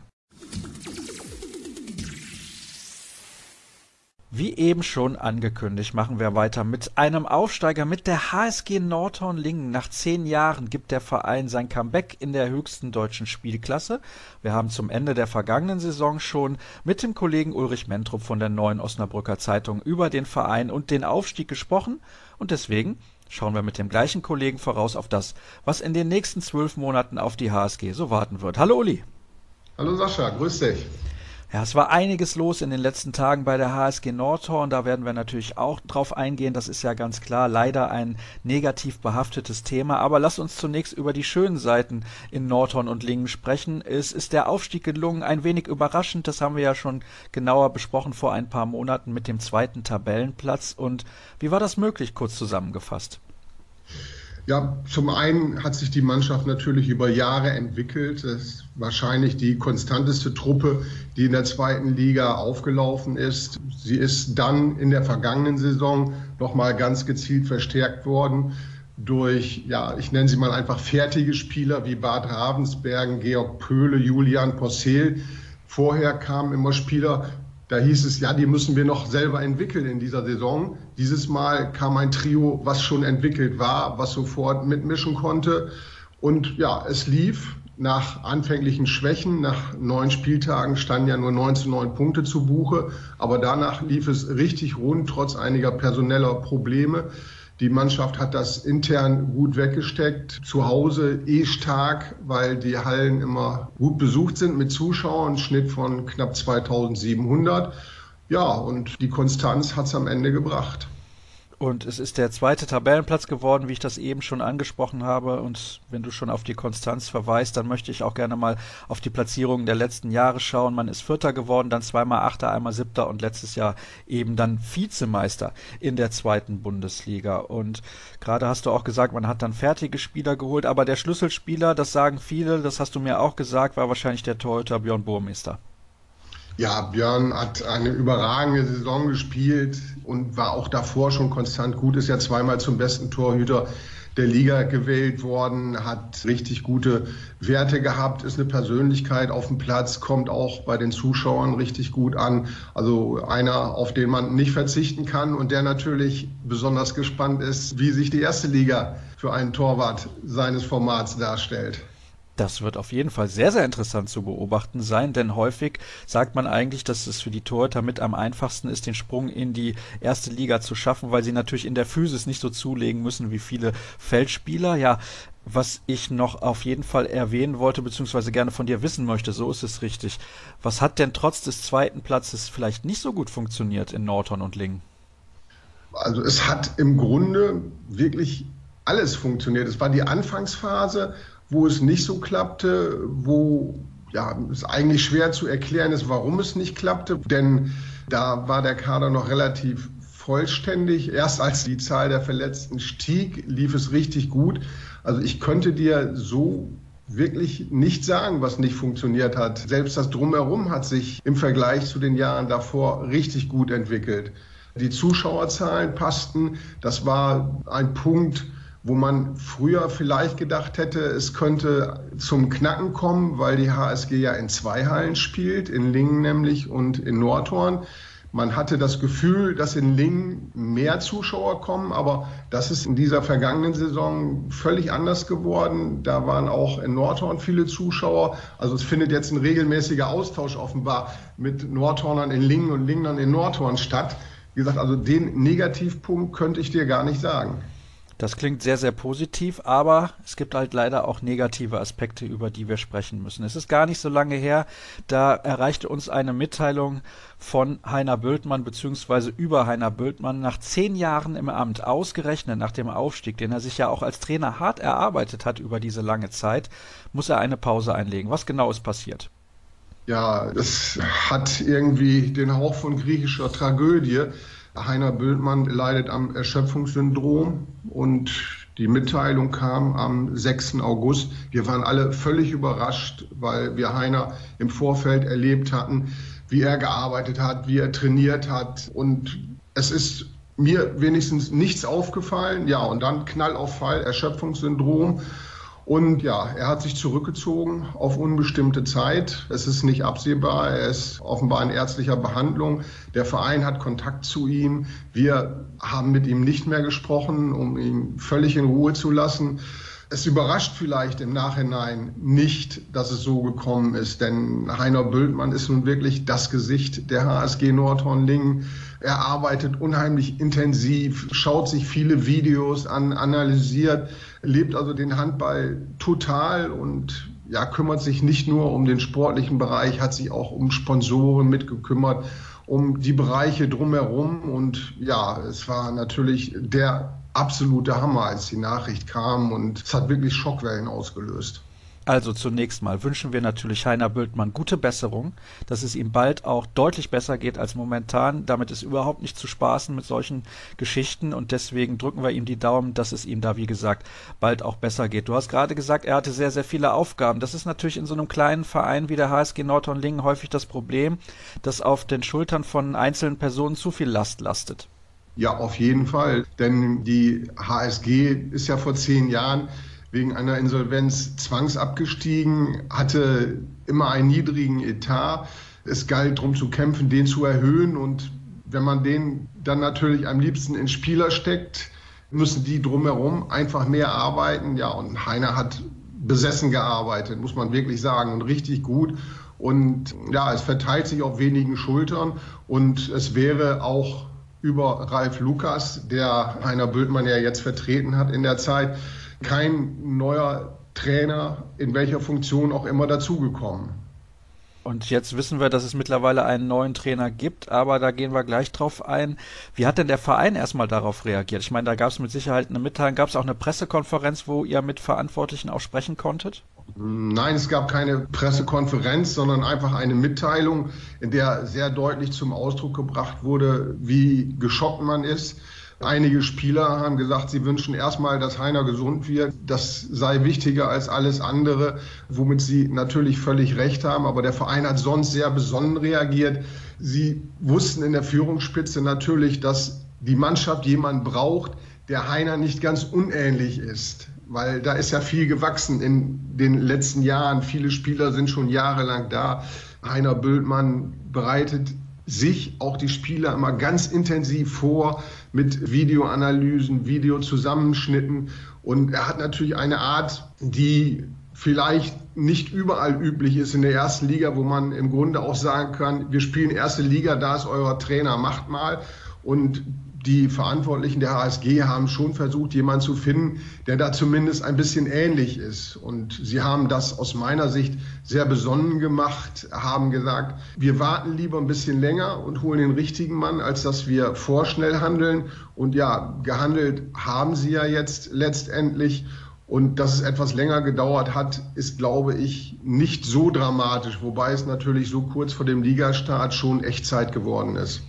Wie eben schon angekündigt, machen wir weiter mit einem Aufsteiger, mit der HSG Nordhorn-Lingen. Nach 10 Jahren gibt der Verein sein Comeback in der höchsten deutschen Spielklasse. Wir haben zum Ende der vergangenen Saison schon mit dem Kollegen Ulrich Mentrup von der Neuen Osnabrücker Zeitung über den Verein und den Aufstieg gesprochen. Und deswegen schauen wir mit dem gleichen Kollegen voraus auf das, was in den nächsten 12 Monaten auf die HSG so warten wird. Hallo Uli. Hallo Sascha, grüß dich. Ja, es war einiges los in den letzten Tagen bei der HSG Nordhorn. Da werden wir natürlich auch drauf eingehen. Das ist ja ganz klar leider ein negativ behaftetes Thema. Aber lass uns zunächst über die schönen Seiten in Nordhorn und Lingen sprechen. Es ist der Aufstieg gelungen, ein wenig überraschend. Das haben wir ja schon genauer besprochen vor ein paar Monaten mit dem 2. Tabellenplatz. Und wie war das möglich, kurz zusammengefasst? Ja, zum einen hat sich die Mannschaft natürlich über Jahre entwickelt. Das ist wahrscheinlich die konstanteste Truppe, die in der 2. Liga aufgelaufen ist. Sie ist dann in der vergangenen Saison nochmal ganz gezielt verstärkt worden durch, ja, ich nenne sie mal einfach fertige Spieler wie Bart Ravensbergen, Georg Pöhle, Julian Possel. Vorher kamen immer Spieler, da hieß es, ja, die müssen wir noch selber entwickeln in dieser Saison. Dieses Mal kam ein Trio, was schon entwickelt war, was sofort mitmischen konnte. Und ja, es lief nach anfänglichen Schwächen. Nach 9 Spieltagen standen ja nur 9:9 Punkte zu Buche. Aber danach lief es richtig rund, trotz einiger personeller Probleme. Die Mannschaft hat das intern gut weggesteckt. Zu Hause stark, weil die Hallen immer gut besucht sind mit Zuschauern. Ein Schnitt von knapp 2700. Ja, und die Konstanz hat es am Ende gebracht. Und es ist der 2. Tabellenplatz geworden, wie ich das eben schon angesprochen habe. Und wenn du schon auf die Konstanz verweist, dann möchte ich auch gerne mal auf die Platzierungen der letzten Jahre schauen. Man ist 4. geworden, dann 2-mal 8., einmal 7. und letztes Jahr eben dann Vizemeister in der 2. Bundesliga. Und gerade hast du auch gesagt, man hat dann fertige Spieler geholt. Aber der Schlüsselspieler, das sagen viele, das hast du mir auch gesagt, war wahrscheinlich der Torhüter Björn Burmester. Ja, Björn hat eine überragende Saison gespielt und war auch davor schon konstant gut, ist ja 2-mal zum besten Torhüter der Liga gewählt worden, hat richtig gute Werte gehabt, ist eine Persönlichkeit auf dem Platz, kommt auch bei den Zuschauern richtig gut an. Also einer, auf den man nicht verzichten kann und der natürlich besonders gespannt ist, wie sich die 1. Liga für einen Torwart seines Formats darstellt. Das wird auf jeden Fall sehr, sehr interessant zu beobachten sein, denn häufig sagt man eigentlich, dass es für die Torhüter mit am einfachsten ist, den Sprung in die 1. Liga zu schaffen, weil sie natürlich in der Physis nicht so zulegen müssen wie viele Feldspieler. Ja, was ich noch auf jeden Fall erwähnen wollte, beziehungsweise gerne von dir wissen möchte, so ist es richtig. Was hat denn trotz des 2. Platzes vielleicht nicht so gut funktioniert in Nordhorn und Lingen? Also es hat im Grunde wirklich alles funktioniert. Es war die Anfangsphase, wo es nicht so klappte, wo ja, es eigentlich schwer zu erklären ist, warum es nicht klappte. Denn da war der Kader noch relativ vollständig. Erst als die Zahl der Verletzten stieg, lief es richtig gut. Also ich könnte dir so wirklich nicht sagen, was nicht funktioniert hat. Selbst das Drumherum hat sich im Vergleich zu den Jahren davor richtig gut entwickelt. Die Zuschauerzahlen passten. Das war ein Punkt, wo man früher vielleicht gedacht hätte, es könnte zum Knacken kommen, weil die HSG ja in 2 Hallen spielt, in Lingen nämlich und in Nordhorn. Man hatte das Gefühl, dass in Lingen mehr Zuschauer kommen, aber das ist in dieser vergangenen Saison völlig anders geworden. Da waren auch in Nordhorn viele Zuschauer. Also es findet jetzt ein regelmäßiger Austausch offenbar mit Nordhornern in Lingen und Lingnern in Nordhorn statt. Wie gesagt, also den Negativpunkt könnte ich dir gar nicht sagen. Das klingt sehr, sehr positiv, aber es gibt halt leider auch negative Aspekte, über die wir sprechen müssen. Es ist gar nicht so lange her, da erreichte uns eine Mitteilung von Heiner Bültmann bzw. über Heiner Bültmann nach 10 Jahren im Amt, ausgerechnet nach dem Aufstieg, den er sich ja auch als Trainer hart erarbeitet hat über diese lange Zeit, muss er eine Pause einlegen. Was genau ist passiert? Ja, es hat irgendwie den Hauch von griechischer Tragödie. Heiner Bültmann leidet am Erschöpfungssyndrom und die Mitteilung kam am 6. August. Wir waren alle völlig überrascht, weil wir Heiner im Vorfeld erlebt hatten, wie er gearbeitet hat, wie er trainiert hat. Und es ist mir wenigstens nichts aufgefallen. Ja, und dann Knall auf Fall, Erschöpfungssyndrom. Und ja, er hat sich zurückgezogen auf unbestimmte Zeit. Es ist nicht absehbar. Er ist offenbar in ärztlicher Behandlung. Der Verein hat Kontakt zu ihm. Wir haben mit ihm nicht mehr gesprochen, um ihn völlig in Ruhe zu lassen. Es überrascht vielleicht im Nachhinein nicht, dass es so gekommen ist, denn Heiner Bültmann ist nun wirklich das Gesicht der HSG Nordhorn-Lingen. Er arbeitet unheimlich intensiv, schaut sich viele Videos an, analysiert, lebt also den Handball total und ja, kümmert sich nicht nur um den sportlichen Bereich, hat sich auch um Sponsoren mitgekümmert, um die Bereiche drumherum. Und ja, es war natürlich der absolute Hammer, als die Nachricht kam, und es hat wirklich Schockwellen ausgelöst. Also zunächst mal wünschen wir natürlich Heiner Bültmann gute Besserung, dass es ihm bald auch deutlich besser geht als momentan. Damit ist überhaupt nicht zu spaßen mit solchen Geschichten und deswegen drücken wir ihm die Daumen, dass es ihm da, wie gesagt, bald auch besser geht. Du hast gerade gesagt, er hatte sehr, sehr viele Aufgaben. Das ist natürlich in so einem kleinen Verein wie der HSG Nordhorn-Lingen häufig das Problem, dass auf den Schultern von einzelnen Personen zu viel Last lastet. Ja, auf jeden Fall, denn die HSG ist ja vor 10 Jahren wegen einer Insolvenz zwangsabgestiegen, hatte immer einen niedrigen Etat. Es galt darum zu kämpfen, den zu erhöhen. Und wenn man den dann natürlich am liebsten in Spieler steckt, müssen die drumherum einfach mehr arbeiten. Ja, und Heiner hat besessen gearbeitet, muss man wirklich sagen, und richtig gut. Und ja, es verteilt sich auf wenigen Schultern. Und es wäre auch über Ralf Lukas, der Heiner Bültmann ja jetzt vertreten hat in der Zeit, kein neuer Trainer, in welcher Funktion auch immer, dazugekommen. Und jetzt wissen wir, dass es mittlerweile einen neuen Trainer gibt, aber da gehen wir gleich drauf ein. Wie hat denn der Verein erstmal darauf reagiert? Ich meine, da gab es mit Sicherheit eine Mitteilung, gab es auch eine Pressekonferenz, wo ihr mit Verantwortlichen auch sprechen konntet? Nein, es gab keine Pressekonferenz, sondern einfach eine Mitteilung, in der sehr deutlich zum Ausdruck gebracht wurde, wie geschockt man ist. Einige Spieler haben gesagt, sie wünschen erstmal, dass Heiner gesund wird. Das sei wichtiger als alles andere, womit sie natürlich völlig recht haben. Aber der Verein hat sonst sehr besonnen reagiert. Sie wussten in der Führungsspitze natürlich, dass die Mannschaft jemanden braucht, der Heiner nicht ganz unähnlich ist. Weil da ist ja viel gewachsen in den letzten Jahren. Viele Spieler sind schon jahrelang da. Heiner Bültmann bereitet sich, auch die Spieler, immer ganz intensiv vor mit Videoanalysen, Videozusammenschnitten. Und er hat natürlich eine Art, die vielleicht nicht überall üblich ist in der ersten Liga, wo man im Grunde auch sagen kann, wir spielen erste Liga, da ist euer Trainer, macht mal. Und die Verantwortlichen der HSG haben schon versucht, jemanden zu finden, der da zumindest ein bisschen ähnlich ist. Und sie haben das aus meiner Sicht sehr besonnen gemacht, haben gesagt, wir warten lieber ein bisschen länger und holen den richtigen Mann, als dass wir vorschnell handeln. Und ja, gehandelt haben sie ja jetzt letztendlich. Und dass es etwas länger gedauert hat, ist, glaube ich, nicht so dramatisch, wobei es natürlich so kurz vor dem Ligastart schon Echtzeit geworden ist.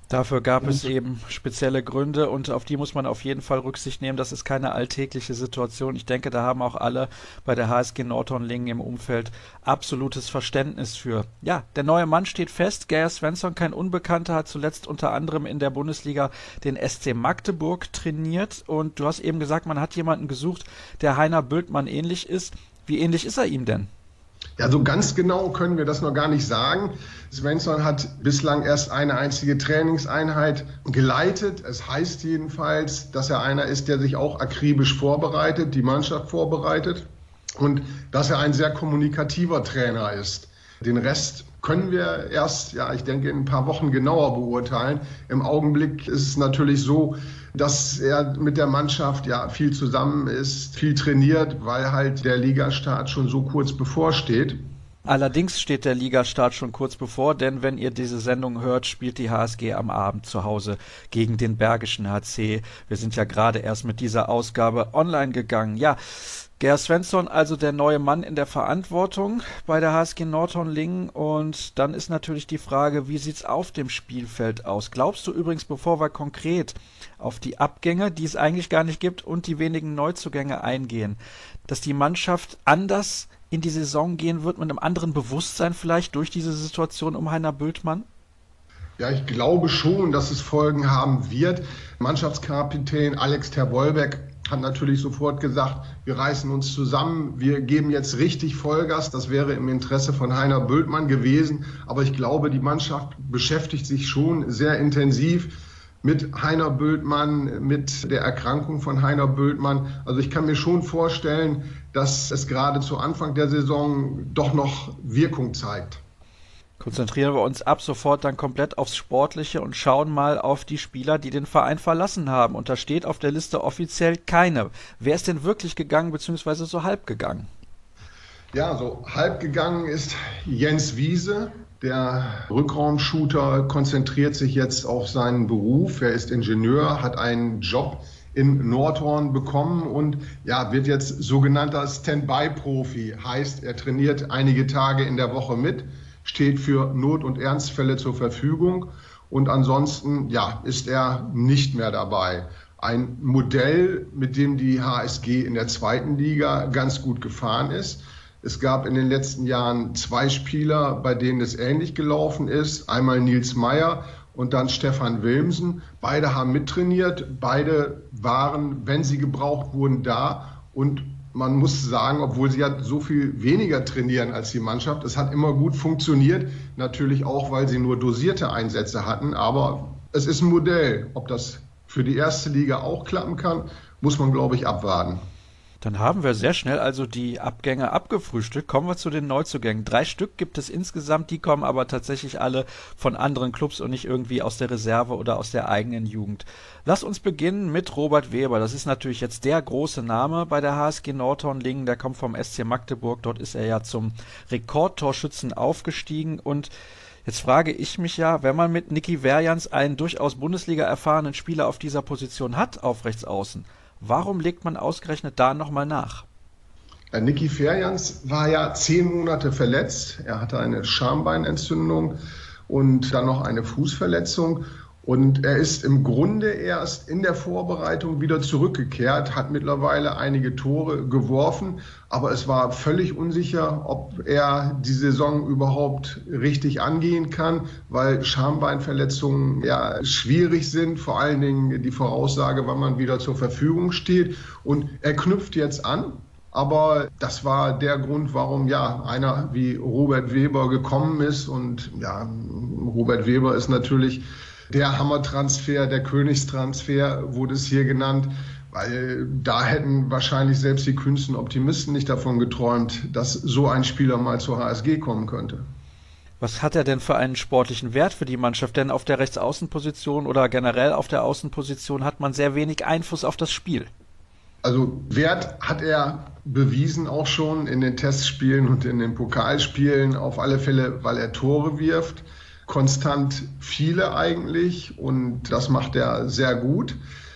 Dafür gab es eben spezielle Gründe und auf die muss man auf jeden Fall Rücksicht nehmen. Das ist keine alltägliche Situation. Ich denke, da haben auch alle bei der HSG Nordhorn-Lingen im Umfeld absolutes Verständnis für. Ja, der neue Mann steht fest. Geir Svensson, kein Unbekannter, hat zuletzt unter anderem in der Bundesliga den SC Magdeburg trainiert. Und du hast eben gesagt, man hat jemanden gesucht, der Heiner Bültmann ähnlich ist. Wie ähnlich ist er ihm denn? Ja, so ganz genau können wir das noch gar nicht sagen. Svensson hat bislang erst eine einzige Trainingseinheit geleitet. Es heißt jedenfalls, dass er einer ist, der sich auch akribisch vorbereitet, die Mannschaft vorbereitet und dass er ein sehr kommunikativer Trainer ist. Den Rest können wir erst, ich denke, in ein paar Wochen genauer beurteilen. Im Augenblick ist es natürlich so, dass er mit der Mannschaft viel zusammen ist, viel trainiert, weil halt der Ligastart schon so kurz bevorsteht. Allerdings steht der Ligastart schon kurz bevor, denn wenn ihr diese Sendung hört, spielt die HSG am Abend zu Hause gegen den Bergischen HC. Wir sind ja gerade erst mit dieser Ausgabe online gegangen. Ja, Geir Svensson, also der neue Mann in der Verantwortung bei der HSG Nordhorn-Lingen. Und dann ist natürlich die Frage, wie sieht's auf dem Spielfeld aus? Glaubst du übrigens, bevor wir konkret auf die Abgänge, die es eigentlich gar nicht gibt, und die wenigen Neuzugänge eingehen, dass die Mannschaft anders in die Saison gehen wird, mit einem anderen Bewusstsein vielleicht durch diese Situation um Heiner Bültmann? Ja, ich glaube schon, dass es Folgen haben wird. Mannschaftskapitän Alex Terwolbeck hat natürlich sofort gesagt, wir reißen uns zusammen, wir geben jetzt richtig Vollgas. Das wäre im Interesse von Heiner Bültmann gewesen. Aber ich glaube, die Mannschaft beschäftigt sich schon sehr intensiv mit Heiner Bültmann, mit der Erkrankung von Heiner Bültmann. Also ich kann mir schon vorstellen, dass es gerade zu Anfang der Saison doch noch Wirkung zeigt. Konzentrieren wir uns ab sofort dann komplett aufs Sportliche und schauen mal auf die Spieler, die den Verein verlassen haben. Und da steht auf der Liste offiziell keine. Wer ist denn wirklich gegangen, beziehungsweise so halb gegangen? Ja, so halb gegangen ist Jens Wiese. Der Rückraumshooter konzentriert sich jetzt auf seinen Beruf. Er ist Ingenieur, hat einen Job in Nordhorn bekommen und wird jetzt sogenannter Standby-Profi. Heißt, er trainiert einige Tage in der Woche mit, steht für Not- und Ernstfälle zur Verfügung und ansonsten ist er nicht mehr dabei. Ein Modell, mit dem die HSG in der zweiten Liga ganz gut gefahren ist. Es gab in den letzten Jahren 2 Spieler, bei denen es ähnlich gelaufen ist. Einmal Nils Meyer und dann Stefan Wilmsen. Beide haben mittrainiert, beide waren, wenn sie gebraucht wurden, da. Und man muss sagen, obwohl sie so viel weniger trainieren als die Mannschaft, es hat immer gut funktioniert. Natürlich auch, weil sie nur dosierte Einsätze hatten. Aber es ist ein Modell. Ob das für die erste Liga auch klappen kann, muss man, glaube ich, abwarten. Dann haben wir sehr schnell also die Abgänge abgefrühstückt. Kommen wir zu den Neuzugängen. 3 Stück gibt es insgesamt, die kommen aber tatsächlich alle von anderen Clubs und nicht irgendwie aus der Reserve oder aus der eigenen Jugend. Lass uns beginnen mit Robert Weber. Das ist natürlich jetzt der große Name bei der HSG Nordhorn-Lingen. Der kommt vom SC Magdeburg. Dort ist er ja zum Rekordtorschützen aufgestiegen. Und jetzt frage ich mich wenn man mit Niki Verjans einen durchaus Bundesliga erfahrenen Spieler auf dieser Position hat, auf Rechtsaußen, warum legt man ausgerechnet da nochmal nach? Niki Verjans war 10 Monate verletzt. Er hatte eine Schambeinentzündung und dann noch eine Fußverletzung. Und er ist im Grunde erst in der Vorbereitung wieder zurückgekehrt, hat mittlerweile einige Tore geworfen, aber es war völlig unsicher, ob er die Saison überhaupt richtig angehen kann, weil Schambeinverletzungen schwierig sind, vor allen Dingen die Voraussage, wann man wieder zur Verfügung steht. Und er knüpft jetzt an. Aber das war der Grund, warum einer wie Robert Weber gekommen ist. Und Robert Weber ist natürlich der Hammertransfer, der Königstransfer wurde es hier genannt, weil da hätten wahrscheinlich selbst die kühnsten Optimisten nicht davon geträumt, dass so ein Spieler mal zur HSG kommen könnte. Was hat er denn für einen sportlichen Wert für die Mannschaft? Denn auf der Rechtsaußenposition oder generell auf der Außenposition hat man sehr wenig Einfluss auf das Spiel. Also Wert hat er bewiesen auch schon in den Testspielen und in den Pokalspielen, auf alle Fälle, weil er Tore wirft. Konstant viele eigentlich und das macht er sehr gut.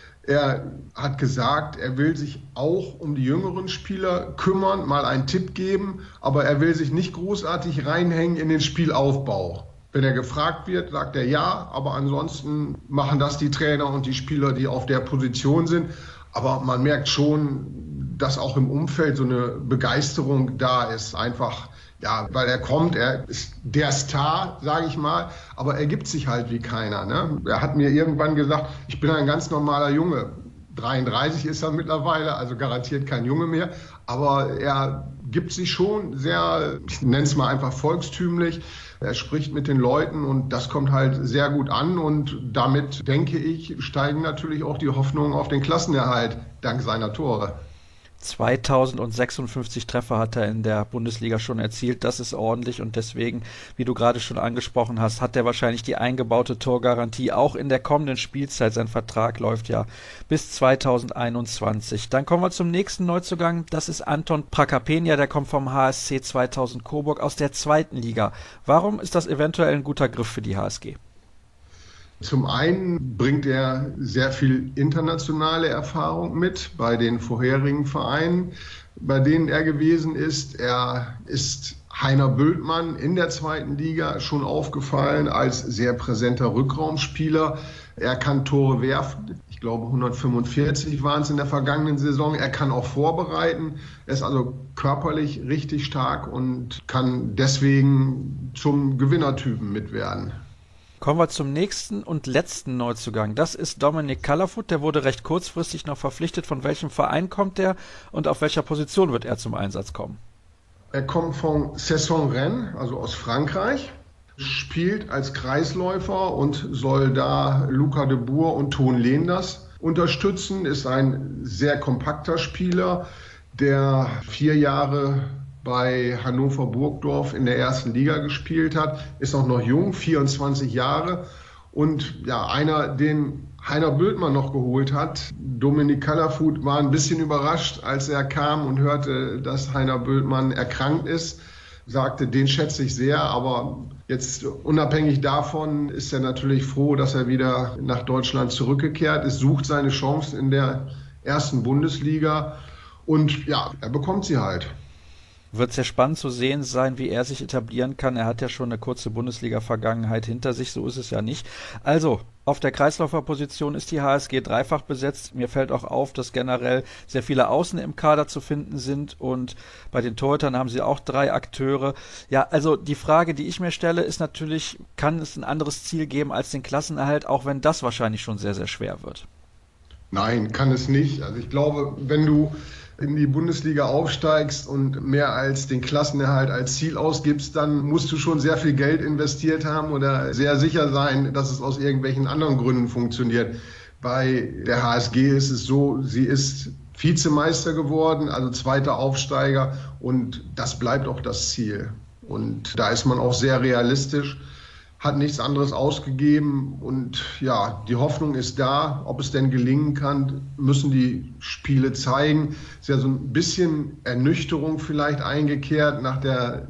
Er hat gesagt, er will sich auch um die jüngeren Spieler kümmern, mal einen Tipp geben, aber er will sich nicht großartig reinhängen in den Spielaufbau. Wenn er gefragt wird, sagt er ja, aber ansonsten machen das die Trainer und die Spieler, die auf der Position sind. Aber man merkt schon, dass auch im Umfeld so eine Begeisterung da ist. Einfach, ja, weil er kommt, er ist der Star, sage ich mal, aber er gibt sich halt wie keiner. Ne? Er hat mir irgendwann gesagt, ich bin ein ganz normaler Junge. 33 ist er mittlerweile, also garantiert kein Junge mehr. Aber er gibt sich schon sehr, ich nenne es mal einfach volkstümlich. Er spricht mit den Leuten und das kommt halt sehr gut an. Und damit, denke ich, steigen natürlich auch die Hoffnungen auf den Klassenerhalt dank seiner Tore. 2056 Treffer hat er in der Bundesliga schon erzielt. Das ist ordentlich und deswegen, wie du gerade schon angesprochen hast, hat er wahrscheinlich die eingebaute Torgarantie auch in der kommenden Spielzeit. Sein Vertrag läuft ja bis 2021. Dann kommen wir zum nächsten Neuzugang. Das ist Anton Prakapenia, der kommt vom HSC 2000 Coburg aus der zweiten Liga. Warum ist das eventuell ein guter Griff für die HSG? Zum einen bringt er sehr viel internationale Erfahrung mit bei den vorherigen Vereinen, bei denen er gewesen ist. Er ist Heiner Bültmann in der zweiten Liga schon aufgefallen als sehr präsenter Rückraumspieler. Er kann Tore werfen. Ich glaube, 145 waren es in der vergangenen Saison. Er kann auch vorbereiten. Er ist also körperlich richtig stark und kann deswegen zum Gewinnertypen mitwerden. Kommen wir zum nächsten und letzten Neuzugang. Das ist Dominik Calafut. Der wurde recht kurzfristig noch verpflichtet. Von welchem Verein kommt der und auf welcher Position wird er zum Einsatz kommen? Er kommt von Cesson-Rennes, also aus Frankreich, spielt als Kreisläufer und soll da Luca de Boer und Ton Leenders unterstützen. Ist ein sehr kompakter Spieler, der 4 Jahre bei Hannover Burgdorf in der ersten Liga gespielt hat, ist auch noch jung, 24 Jahre und ja, einer, den Heiner Bültmann noch geholt hat. Dominik Calafut war ein bisschen überrascht, als er kam und hörte, dass Heiner Bültmann erkrankt ist, sagte, den schätze ich sehr, aber jetzt unabhängig davon ist er natürlich froh, dass er wieder nach Deutschland zurückgekehrt ist, sucht seine Chancen in der ersten Bundesliga und ja, er bekommt sie halt. Wird sehr spannend zu sehen sein, wie er sich etablieren kann. Er hat ja schon eine kurze Bundesliga-Vergangenheit hinter sich, so ist es ja nicht. Also, auf der Kreisläuferposition ist die HSG dreifach besetzt. Mir fällt auch auf, dass generell sehr viele Außen im Kader zu finden sind und bei den Torhütern haben sie auch 3 Akteure. Ja, also die Frage, die ich mir stelle, ist natürlich, kann es ein anderes Ziel geben als den Klassenerhalt, auch wenn das wahrscheinlich schon sehr, sehr schwer wird? Nein, kann es nicht. Also ich glaube, wenn du in die Bundesliga aufsteigst und mehr als den Klassenerhalt als Ziel ausgibst, dann musst du schon sehr viel Geld investiert haben oder sehr sicher sein, dass es aus irgendwelchen anderen Gründen funktioniert. Bei der HSG ist es so, sie ist Vizemeister geworden, also zweiter Aufsteiger und das bleibt auch das Ziel. Und da ist man auch sehr realistisch, hat nichts anderes ausgegeben und ja, die Hoffnung ist da. Ob es denn gelingen kann, müssen die Spiele zeigen. Es ist ja so ein bisschen Ernüchterung vielleicht eingekehrt nach der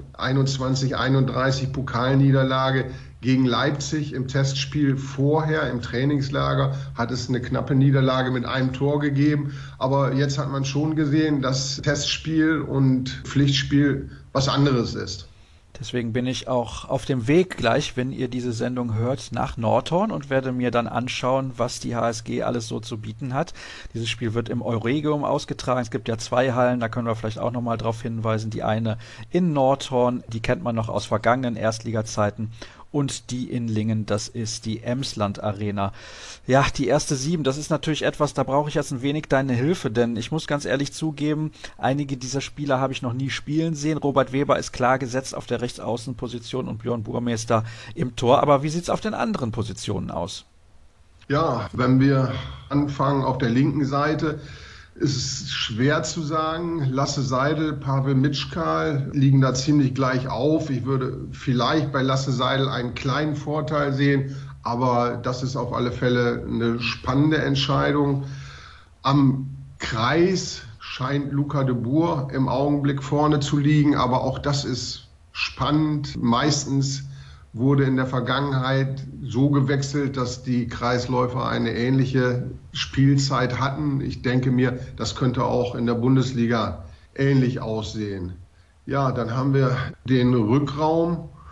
21-31 Pokalniederlage gegen Leipzig im Testspiel vorher, im Trainingslager, hat es eine knappe Niederlage mit einem Tor gegeben. Aber jetzt hat man schon gesehen, dass Testspiel und Pflichtspiel was anderes ist. Deswegen bin ich auch auf dem Weg gleich, wenn ihr diese Sendung hört, nach Nordhorn und werde mir dann anschauen, was die HSG alles so zu bieten hat. Dieses Spiel wird im Euregium ausgetragen. Es gibt ja 2 Hallen, da können wir vielleicht auch nochmal drauf hinweisen. Die eine in Nordhorn, die kennt man noch aus vergangenen Erstliga-Zeiten. Und die in Lingen, das ist die Emsland Arena. Ja, die erste 7, das ist natürlich etwas, da brauche ich jetzt ein wenig deine Hilfe, denn ich muss ganz ehrlich zugeben, einige dieser Spieler habe ich noch nie spielen sehen. Robert Weber ist klar gesetzt auf der Rechtsaußenposition und Björn Burmeister im Tor. Aber wie sieht es auf den anderen Positionen aus? Ja, wenn wir anfangen auf der linken Seite, ist es schwer zu sagen. Lasse Seidel, Pavel Mitschkal liegen da ziemlich gleich auf. Ich würde vielleicht bei Lasse Seidel einen kleinen Vorteil sehen, aber das ist auf alle Fälle eine spannende Entscheidung. Am Kreis scheint Luca de Boer im Augenblick vorne zu liegen, aber auch das ist spannend. Meistens wurde in der Vergangenheit so gewechselt, dass die Kreisläufer eine ähnliche Spielzeit hatten. Ich denke mir, das könnte auch in der Bundesliga ähnlich aussehen. Ja, dann haben wir den Rückraum,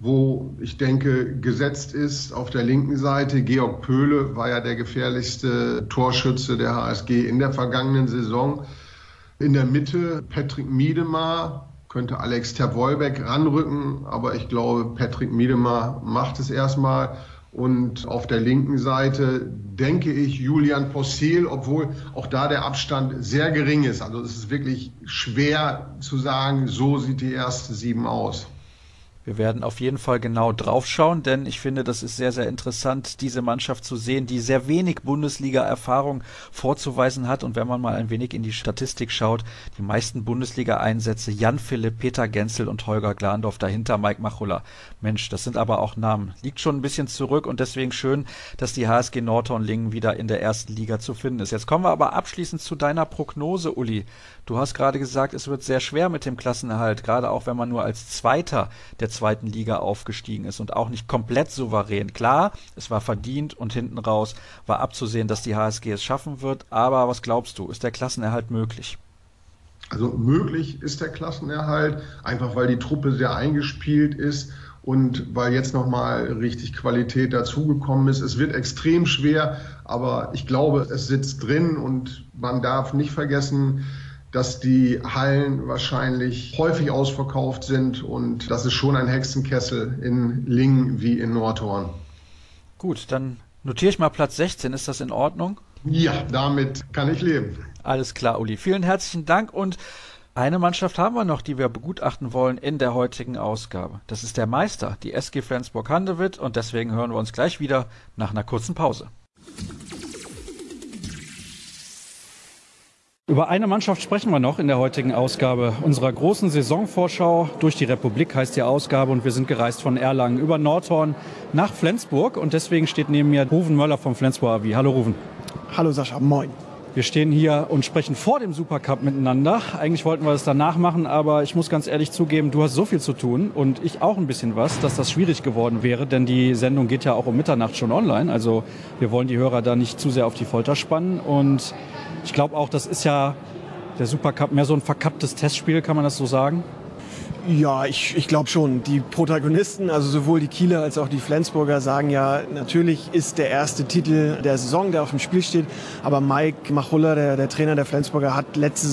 wo ich denke, gesetzt ist auf der linken Seite. Georg Pöhle war ja der gefährlichste Torschütze der HSG in der vergangenen Saison. In der Mitte Patrick Miedemar, könnte Alex Terwolbeck ranrücken, aber ich glaube, Patrick Miedemar macht es erstmal. Und auf der linken Seite denke ich Julian Possehl, obwohl auch da der Abstand sehr gering ist. Also es ist wirklich schwer zu sagen, so sieht die erste 7 aus. Wir werden auf jeden Fall genau drauf schauen, denn ich finde, das ist sehr, sehr interessant, diese Mannschaft zu sehen, die sehr wenig Bundesliga-Erfahrung vorzuweisen hat. Und wenn man mal ein wenig in die Statistik schaut, die meisten Bundesliga-Einsätze, Jan Philipp, Peter Gensel und Holger Glandorf, dahinter Mike Machulla. Mensch, das sind aber auch Namen. Liegt schon ein bisschen zurück und deswegen schön, dass die HSG Nordhorn-Lingen wieder in der ersten Liga zu finden ist. Jetzt kommen wir aber abschließend zu deiner Prognose, Uli. Du hast gerade gesagt, es wird sehr schwer mit dem Klassenerhalt, gerade auch wenn man nur als Zweiter der zweiten Liga aufgestiegen ist und auch nicht komplett souverän. Klar, es war verdient und hinten raus war abzusehen, dass die HSG es schaffen wird. Aber was glaubst du, ist der Klassenerhalt möglich? Also möglich ist der Klassenerhalt, einfach weil die Truppe sehr eingespielt ist und weil jetzt nochmal richtig Qualität dazugekommen ist. Es wird extrem schwer, aber ich glaube, es sitzt drin und man darf nicht vergessen, dass die Hallen wahrscheinlich häufig ausverkauft sind und das ist schon ein Hexenkessel in Lingen wie in Nordhorn. Gut, dann notiere ich mal Platz 16. Ist das in Ordnung? Ja, damit kann ich leben. Alles klar, Uli. Vielen herzlichen Dank und eine Mannschaft haben wir noch, die wir begutachten wollen in der heutigen Ausgabe. Das ist der Meister, die SG Flensburg-Handewitt und deswegen hören wir uns gleich wieder nach einer kurzen Pause. Über eine Mannschaft sprechen wir noch in der heutigen Ausgabe unserer großen Saisonvorschau durch die Republik heißt die Ausgabe und wir sind gereist von Erlangen über Nordhorn nach Flensburg und deswegen steht neben mir Ruven Möller vom Flensburg AV. Hallo Ruven. Hallo Sascha, moin. Wir stehen hier und sprechen vor dem Supercup miteinander. Eigentlich wollten wir das danach machen, aber ich muss ganz ehrlich zugeben, du hast so viel zu tun und ich auch ein bisschen was, dass das schwierig geworden wäre, denn die Sendung geht ja auch um Mitternacht schon online. Also wir wollen die Hörer da nicht zu sehr auf die Folter spannen und ich glaube auch, das ist ja der Supercup mehr so ein verkapptes Testspiel, kann man das so sagen? Ja, ich glaube schon. Die Protagonisten, also sowohl die Kieler als auch die Flensburger, sagen ja, natürlich ist der erste Titel der Saison, der auf dem Spiel steht. Aber Mike Machulla, der Trainer der Flensburger, hat letzte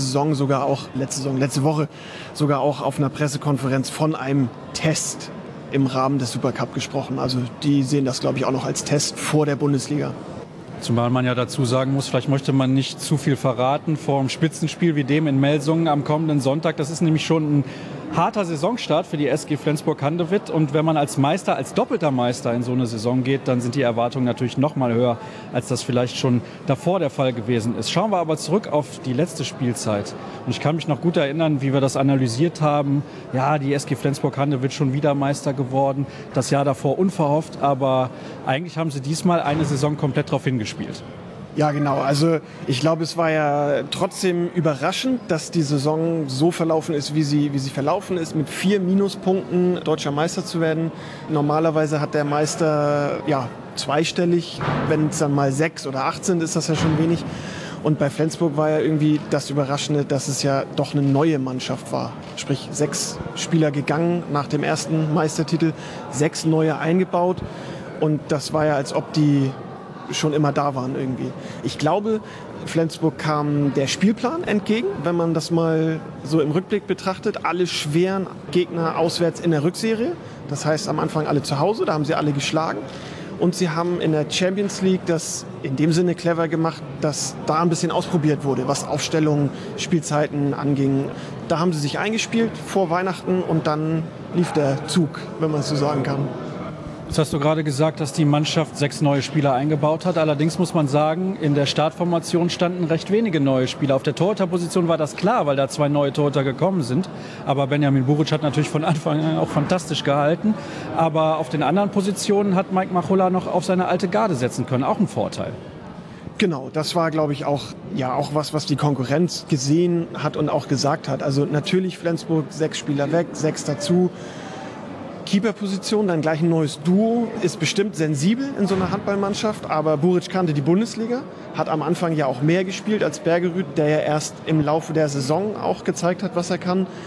Woche sogar auch auf einer Pressekonferenz von einem Test im Rahmen des Supercup gesprochen. Also die sehen das, glaube ich, auch noch als Test vor der Bundesliga. Zumal man ja dazu sagen muss, vielleicht möchte man nicht zu viel verraten vor einem Spitzenspiel wie dem in Melsungen am kommenden Sonntag. Das ist nämlich schon ein harter Saisonstart für die SG Flensburg-Handewitt. Und wenn man als Meister, als doppelter Meister in so eine Saison geht, dann sind die Erwartungen natürlich noch mal höher, als das vielleicht schon davor der Fall gewesen ist. Schauen wir aber zurück auf die letzte Spielzeit. Und ich kann mich noch gut erinnern, wie wir das analysiert haben. Ja, die SG Flensburg-Handewitt schon wieder Meister geworden. Das Jahr davor unverhofft, aber eigentlich haben sie diesmal eine Saison komplett drauf hingespielt. Ja, genau. Also ich glaube, es war ja trotzdem überraschend, dass die Saison so verlaufen ist, wie sie verlaufen ist, mit 4 Minuspunkten deutscher Meister zu werden. Normalerweise hat der Meister zweistellig, wenn es dann mal 6 oder 8 sind, ist das ja schon wenig. Und bei Flensburg war ja irgendwie das Überraschende, dass es ja doch eine neue Mannschaft war. Sprich 6 Spieler gegangen nach dem ersten Meistertitel, 6 neue eingebaut. Und das war ja, als ob die schon immer da waren irgendwie. Ich glaube, Flensburg kam der Spielplan entgegen, wenn man das mal so im Rückblick betrachtet. Alle schweren Gegner auswärts in der Rückserie. Das heißt, am Anfang alle zu Hause, da haben sie alle geschlagen. Und sie haben in der Champions League das in dem Sinne clever gemacht, dass da ein bisschen ausprobiert wurde, was Aufstellungen, Spielzeiten anging. Da haben sie sich eingespielt vor Weihnachten und dann lief der Zug, wenn man es so sagen kann. Jetzt hast du gerade gesagt, dass die Mannschaft 6 neue Spieler eingebaut hat. Allerdings muss man sagen, in der Startformation standen recht wenige neue Spieler. Auf der Torhüterposition war das klar, weil da 2 neue Torhüter gekommen sind. Aber Benjamin Buric hat natürlich von Anfang an auch fantastisch gehalten. Aber auf den anderen Positionen hat Mike Machulla noch auf seine alte Garde setzen können. Auch ein Vorteil. Genau, das war, glaube ich, auch was die Konkurrenz gesehen hat und auch gesagt hat. Also natürlich Flensburg 6 Spieler weg, 6 dazu. Keeper-Position, dann gleich ein neues Duo, ist bestimmt sensibel in so einer Handballmannschaft, aber Buric kannte die Bundesliga, hat am Anfang ja auch mehr gespielt als Bergerud, der ja erst im Laufe der Saison auch gezeigt hat, was er kann.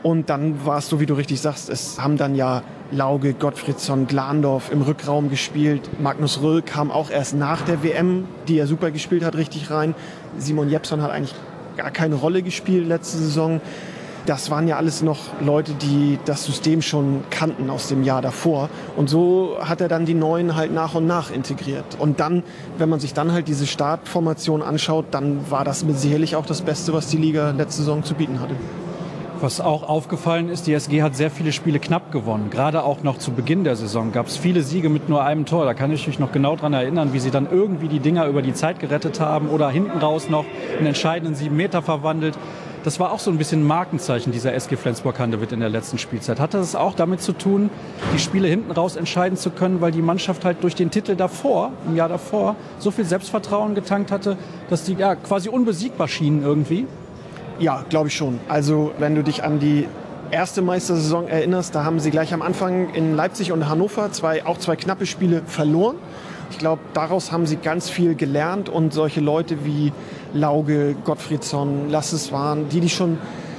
Und dann war es so, wie du richtig sagst, es haben dann ja Lauge, Gottfriedson, Glandorf im Rückraum gespielt. Magnus Röhl kam auch erst nach der WM, die er super gespielt hat, richtig rein. Simon Jeppson hat eigentlich gar keine Rolle gespielt letzte Saison. Das waren ja alles noch Leute, die das System schon kannten aus dem Jahr davor. Und so hat er dann die Neuen halt nach und nach integriert. Und dann, wenn man sich dann halt diese Startformation anschaut, dann war das mit sicherlich auch das Beste, was die Liga letzte Saison zu bieten hatte. Was auch aufgefallen ist, die SG hat sehr viele Spiele knapp gewonnen. Gerade auch noch zu Beginn der Saison gab es viele Siege mit nur einem Tor. Da kann ich mich noch genau dran erinnern, wie sie dann irgendwie die Dinger über die Zeit gerettet haben oder hinten raus noch einen entscheidenden 7 Meter verwandelt. Das war auch so ein bisschen ein Markenzeichen dieser SG Flensburg-Handewitt in der letzten Spielzeit. Hatte das auch damit zu tun, die Spiele hinten raus entscheiden zu können, weil die Mannschaft halt durch den Titel davor, im Jahr davor, so viel Selbstvertrauen getankt hatte, dass die ja quasi unbesiegbar schienen irgendwie? Ja, glaube ich schon. Also wenn du dich an die erste Meistersaison erinnerst, da haben sie gleich am Anfang in Leipzig und Hannover auch zwei knappe Spiele verloren. Ich glaube, daraus haben sie ganz viel gelernt und solche Leute wie Lauge, Gottfriedson, Lasses waren, die schon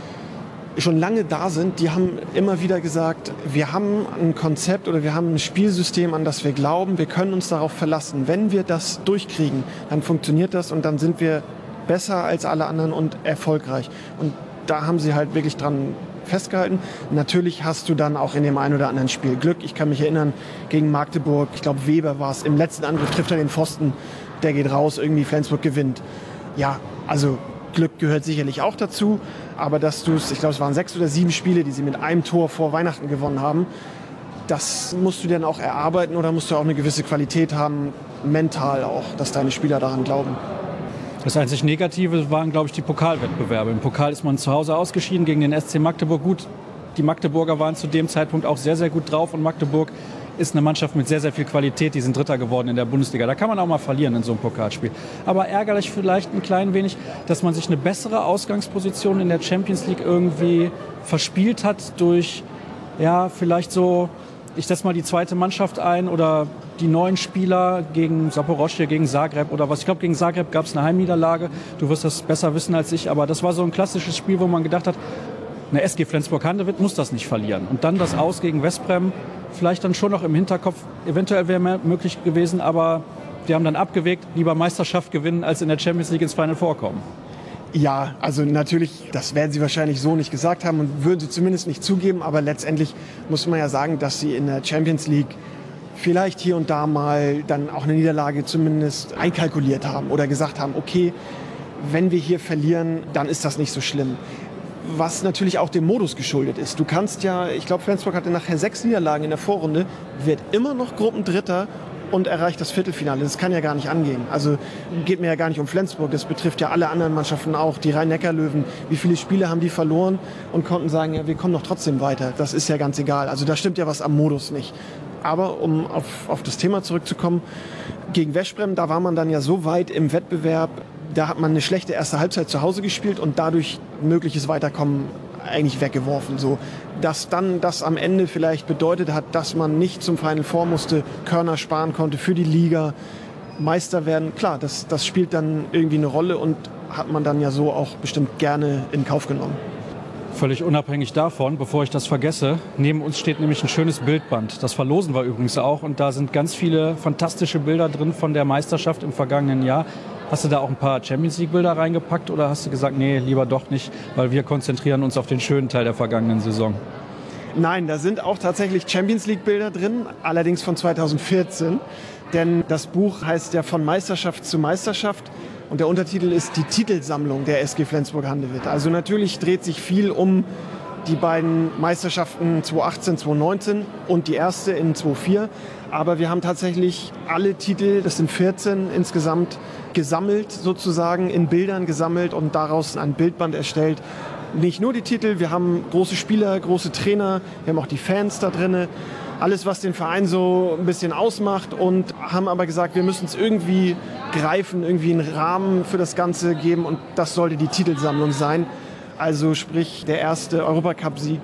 lange da sind, die haben immer wieder gesagt, wir haben ein Konzept oder wir haben ein Spielsystem, an das wir glauben, wir können uns darauf verlassen. Wenn wir das durchkriegen, dann funktioniert das und dann sind wir besser als alle anderen und erfolgreich. Und da haben sie halt wirklich dran festgehalten. Natürlich hast du dann auch in dem einen oder anderen Spiel Glück. Ich kann mich erinnern, gegen Magdeburg, ich glaube Weber war es, im letzten Angriff trifft er den Pfosten, der geht raus, irgendwie Flensburg gewinnt. Ja, also Glück gehört sicherlich auch dazu, aber dass du es, ich glaube es waren 6 oder 7 Spiele, die sie mit einem Tor vor Weihnachten gewonnen haben, das musst du dann auch erarbeiten oder musst du auch eine gewisse Qualität haben, mental auch, dass deine Spieler daran glauben. Das einzig Negative waren, glaube ich, die Pokalwettbewerbe. Im Pokal ist man zu Hause ausgeschieden gegen den SC Magdeburg. Gut, die Magdeburger waren zu dem Zeitpunkt auch sehr, sehr gut drauf. Und Magdeburg ist eine Mannschaft mit sehr, sehr viel Qualität. Die sind Dritter geworden in der Bundesliga. Da kann man auch mal verlieren in so einem Pokalspiel. Aber ärgerlich vielleicht ein klein wenig, dass man sich eine bessere Ausgangsposition in der Champions League irgendwie verspielt hat durch, ja, vielleicht so, ich setze mal die zweite Mannschaft ein oder die neuen Spieler gegen Saporoschje, gegen Zagreb oder was. Ich glaube, gegen Zagreb gab es eine Heimniederlage. Du wirst das besser wissen als ich. Aber das war so ein klassisches Spiel, wo man gedacht hat, eine SG Flensburg-Handewitt muss das nicht verlieren. Und dann das Aus gegen Westbrem, vielleicht dann schon noch im Hinterkopf. Eventuell wäre mehr möglich gewesen, aber die haben dann abgewägt, lieber Meisterschaft gewinnen, als in der Champions League ins Final Four kommen. Ja, also natürlich, das werden sie wahrscheinlich so nicht gesagt haben und würden sie zumindest nicht zugeben. Aber letztendlich muss man ja sagen, dass sie in der Champions League vielleicht hier und da mal dann auch eine Niederlage zumindest einkalkuliert haben oder gesagt haben, okay, wenn wir hier verlieren, dann ist das nicht so schlimm. Was natürlich auch dem Modus geschuldet ist. Du kannst ja, ich glaube, Flensburg hatte nachher 6 Niederlagen in der Vorrunde, wird immer noch Gruppendritter und erreicht das Viertelfinale. Das kann ja gar nicht angehen. Also geht mir ja gar nicht um Flensburg, das betrifft ja alle anderen Mannschaften auch. Die Rhein-Neckar-Löwen, wie viele Spiele haben die verloren und konnten sagen, ja, wir kommen doch trotzdem weiter. Das ist ja ganz egal. Also da stimmt ja was am Modus nicht. Aber um auf das Thema zurückzukommen, gegen Westbrem, da war man dann ja so weit im Wettbewerb, da hat man eine schlechte erste Halbzeit zu Hause gespielt und dadurch mögliches Weiterkommen eigentlich weggeworfen. So, dass dann das am Ende vielleicht bedeutet hat, dass man nicht zum Final Four musste, Körner sparen konnte für die Liga, Meister werden. Klar, das spielt dann irgendwie eine Rolle und hat man dann ja so auch bestimmt gerne in Kauf genommen. Völlig unabhängig davon, bevor ich das vergesse, neben uns steht nämlich ein schönes Bildband. Das verlosen wir übrigens auch und da sind ganz viele fantastische Bilder drin von der Meisterschaft im vergangenen Jahr. Hast du da auch ein paar Champions League Bilder reingepackt oder hast du gesagt, nee, lieber doch nicht, weil wir konzentrieren uns auf den schönen Teil der vergangenen Saison? Nein, da sind auch tatsächlich Champions League Bilder drin, allerdings von 2014, denn das Buch heißt ja von Meisterschaft zu Meisterschaft. Und der Untertitel ist die Titelsammlung der SG Flensburg-Handewitt. Also natürlich dreht sich viel um die beiden Meisterschaften 2018, 2019 und die erste in 2004. Aber wir haben tatsächlich alle Titel, das sind 14 insgesamt, gesammelt sozusagen, in Bildern gesammelt und daraus ein Bildband erstellt. Nicht nur die Titel, wir haben große Spieler, große Trainer, wir haben auch die Fans da drin. Alles, was den Verein so ein bisschen ausmacht und haben aber gesagt, wir müssen es irgendwie greifen, irgendwie einen Rahmen für das Ganze geben und das sollte die Titelsammlung sein. Also sprich, der erste Europacup-Sieg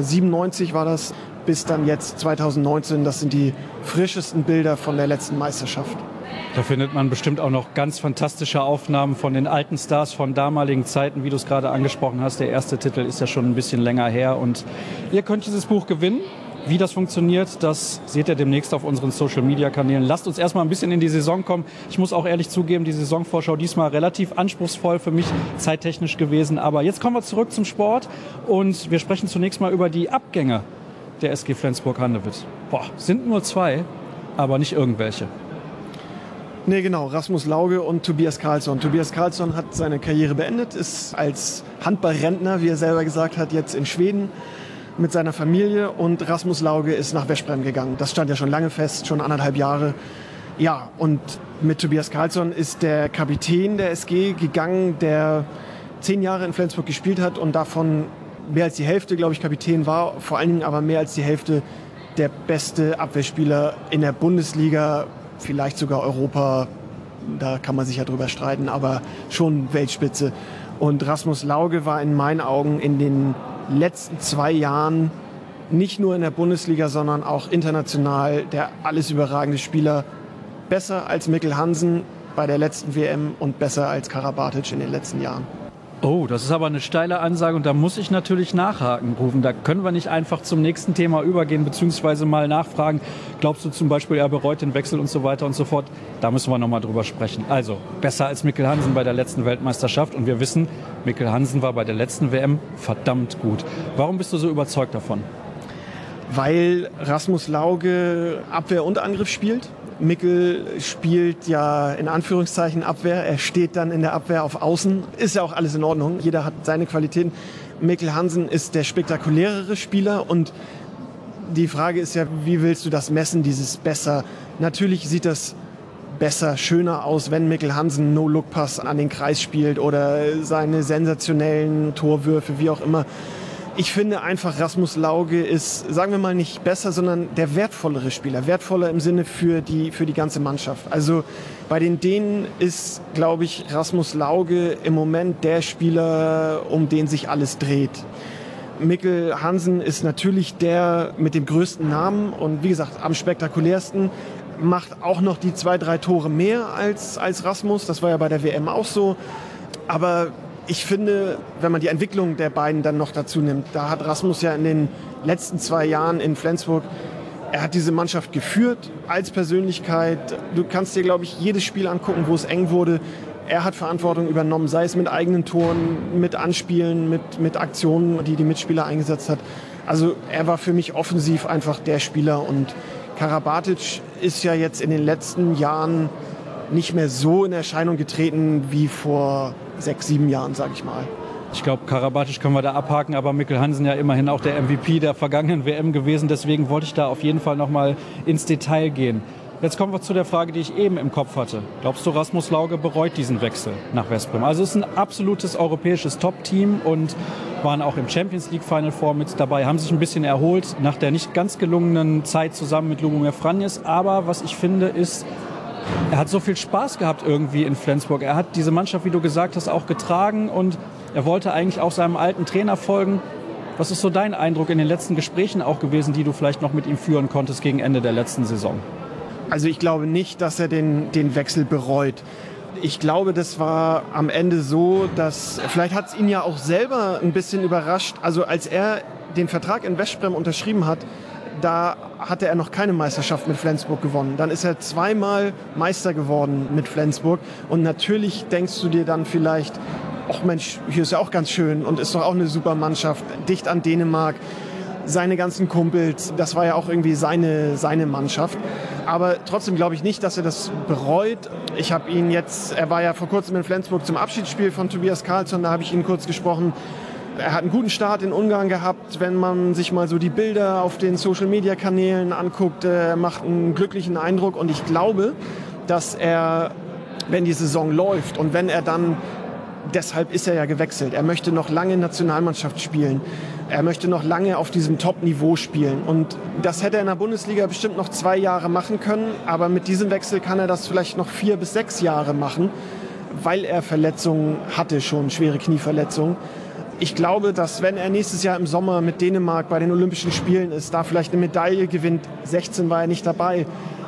1997 war das, bis dann jetzt 2019, das sind die frischesten Bilder von der letzten Meisterschaft. Da findet man bestimmt auch noch ganz fantastische Aufnahmen von den alten Stars von damaligen Zeiten, wie du es gerade angesprochen hast. Der erste Titel ist ja schon ein bisschen länger her und ihr könnt dieses Buch gewinnen. Wie das funktioniert, das seht ihr demnächst auf unseren Social-Media-Kanälen. Lasst uns erstmal ein bisschen in die Saison kommen. Ich muss auch ehrlich zugeben, die Saisonvorschau diesmal relativ anspruchsvoll für mich, zeittechnisch gewesen. Aber jetzt kommen wir zurück zum Sport und wir sprechen zunächst mal über die Abgänge der SG Flensburg-Handewitt. Sind nur 2, aber nicht irgendwelche. Nee, genau. Rasmus Lauge und Tobias Karlsson. Tobias Karlsson hat seine Karriere beendet, ist als Handballrentner, wie er selber gesagt hat, jetzt in Schweden mit seiner Familie, und Rasmus Lauge ist nach Veszprem gegangen. Das stand ja schon lange fest, schon 1,5 Jahre. Ja, und mit Tobias Karlsson ist der Kapitän der SG gegangen, der 10 Jahre in Flensburg gespielt hat und davon mehr als die Hälfte, glaube ich, Kapitän war. Vor allen Dingen aber mehr als die Hälfte der beste Abwehrspieler in der Bundesliga, vielleicht sogar Europa. Da kann man sich ja drüber streiten, aber schon Weltspitze. Und Rasmus Lauge war in meinen Augen in den letzten 2 Jahren nicht nur in der Bundesliga, sondern auch international der alles überragende Spieler. Besser als Mikkel Hansen bei der letzten WM und besser als Karabatic in den letzten Jahren. Oh, das ist aber eine steile Ansage und da muss ich natürlich nachhaken, Rufen. Da können wir nicht einfach zum nächsten Thema übergehen, beziehungsweise mal nachfragen. Glaubst du zum Beispiel, er bereut den Wechsel und so weiter und so fort? Da müssen wir nochmal drüber sprechen. Also, besser als Mikkel Hansen bei der letzten Weltmeisterschaft. Und wir wissen, Mikkel Hansen war bei der letzten WM verdammt gut. Warum bist du so überzeugt davon? Weil Rasmus Lauge Abwehr und Angriff spielt. Mikkel spielt ja in Anführungszeichen Abwehr. Er steht dann in der Abwehr auf Außen. Ist ja auch alles in Ordnung. Jeder hat seine Qualitäten. Mikkel Hansen ist der spektakulärere Spieler. Und die Frage ist ja, wie willst du das messen, dieses besser? Natürlich sieht das besser, schöner aus, wenn Mikkel Hansen No-Look-Pass an den Kreis spielt oder seine sensationellen Torwürfe, wie auch immer. Ich finde einfach, Rasmus Lauge ist, sagen wir mal, nicht besser, sondern der wertvollere Spieler. Wertvoller im Sinne für die ganze Mannschaft. Also bei den Dänen ist, glaube ich, Rasmus Lauge im Moment der Spieler, um den sich alles dreht. Mikkel Hansen ist natürlich der mit dem größten Namen und wie gesagt, am spektakulärsten. Macht auch noch die 2, 3 Tore mehr als Rasmus. Das war ja bei der WM auch so. Aber ich finde, wenn man die Entwicklung der beiden dann noch dazu nimmt, da hat Rasmus ja in den letzten 2 Jahren in Flensburg, er hat diese Mannschaft geführt als Persönlichkeit. Du kannst dir, glaube ich, jedes Spiel angucken, wo es eng wurde. Er hat Verantwortung übernommen, sei es mit eigenen Toren, mit Anspielen, mit Aktionen, die Mitspieler eingesetzt hat. Also er war für mich offensiv einfach der Spieler. Und Karabatic ist ja jetzt in den letzten Jahren nicht mehr so in Erscheinung getreten wie vor 6, 7 Jahren, sage ich mal. Ich glaube, Karabatic können wir da abhaken, aber Mikkel Hansen ja immerhin auch der MVP der vergangenen WM gewesen. Deswegen wollte ich da auf jeden Fall noch mal ins Detail gehen. Jetzt kommen wir zu der Frage, die ich eben im Kopf hatte. Glaubst du, Rasmus Lauge bereut diesen Wechsel nach Veszprem? Also es ist ein absolutes europäisches Top-Team und waren auch im Champions League Final Four mit dabei, haben sich ein bisschen erholt nach der nicht ganz gelungenen Zeit zusammen mit Lubomir Franjes. Aber was ich finde, ist, er hat so viel Spaß gehabt irgendwie in Flensburg. Er hat diese Mannschaft, wie du gesagt hast, auch getragen und er wollte eigentlich auch seinem alten Trainer folgen. Was ist so dein Eindruck in den letzten Gesprächen auch gewesen, die du vielleicht noch mit ihm führen konntest gegen Ende der letzten Saison? Also ich glaube nicht, dass er den Wechsel bereut. Ich glaube, das war am Ende so, dass vielleicht hat es ihn ja auch selber ein bisschen überrascht. Also als er den Vertrag in Veszprem unterschrieben hat, da hatte er noch keine Meisterschaft mit Flensburg gewonnen. Dann ist er 2-mal Meister geworden mit Flensburg. Und natürlich denkst du dir dann vielleicht, ach Mensch, hier ist ja auch ganz schön und ist doch auch eine super Mannschaft, dicht an Dänemark. Seine ganzen Kumpels, das war ja auch irgendwie seine Mannschaft. Aber trotzdem glaube ich nicht, dass er das bereut. Ich habe ihn jetzt, er war ja vor kurzem in Flensburg zum Abschiedsspiel von Tobias Karlsson, da habe ich ihn kurz gesprochen. Er hat einen guten Start in Ungarn gehabt, wenn man sich mal so die Bilder auf den Social-Media-Kanälen anguckt, macht einen glücklichen Eindruck. Und ich glaube, dass er, wenn die Saison läuft und wenn er dann, deshalb ist er ja gewechselt, er möchte noch lange Nationalmannschaft spielen, er möchte noch lange auf diesem Top-Niveau spielen. Und das hätte er in der Bundesliga bestimmt noch 2 Jahre machen können, aber mit diesem Wechsel kann er das vielleicht noch 4 bis 6 Jahre machen, weil er Verletzungen hatte, schon schwere Knieverletzungen. Ich glaube, dass wenn er nächstes Jahr im Sommer mit Dänemark bei den Olympischen Spielen ist, da vielleicht eine Medaille gewinnt, 16 war er nicht dabei,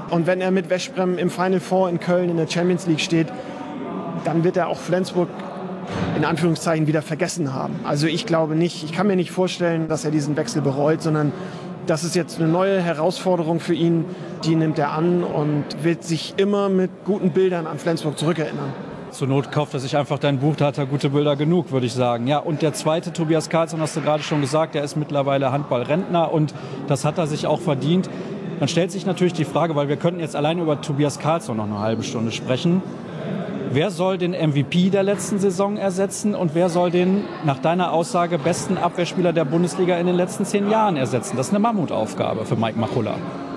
Und wenn er mit Veszprem im Final Four in Köln in der Champions League steht, dann wird er auch Flensburg in Anführungszeichen wieder vergessen haben. Also ich glaube nicht, ich kann mir nicht vorstellen, dass er diesen Wechsel bereut, sondern das ist jetzt eine neue Herausforderung für ihn, die nimmt er an und wird sich immer mit guten Bildern an Flensburg zurückerinnern. Zur Not kauft er sich einfach dein Buch, da hat er gute Bilder genug, würde ich sagen. Ja, und der zweite, Tobias Karlsson, hast du gerade schon gesagt, der ist mittlerweile Handballrentner und das hat er sich auch verdient. Dann stellt sich natürlich die Frage, weil wir könnten jetzt alleine über Tobias Karlsson noch eine halbe Stunde sprechen. Wer soll den MVP der letzten Saison ersetzen und wer soll den, nach deiner Aussage, besten Abwehrspieler der Bundesliga in den letzten 10 Jahren ersetzen? Das ist eine Mammutaufgabe für Mike Machulla.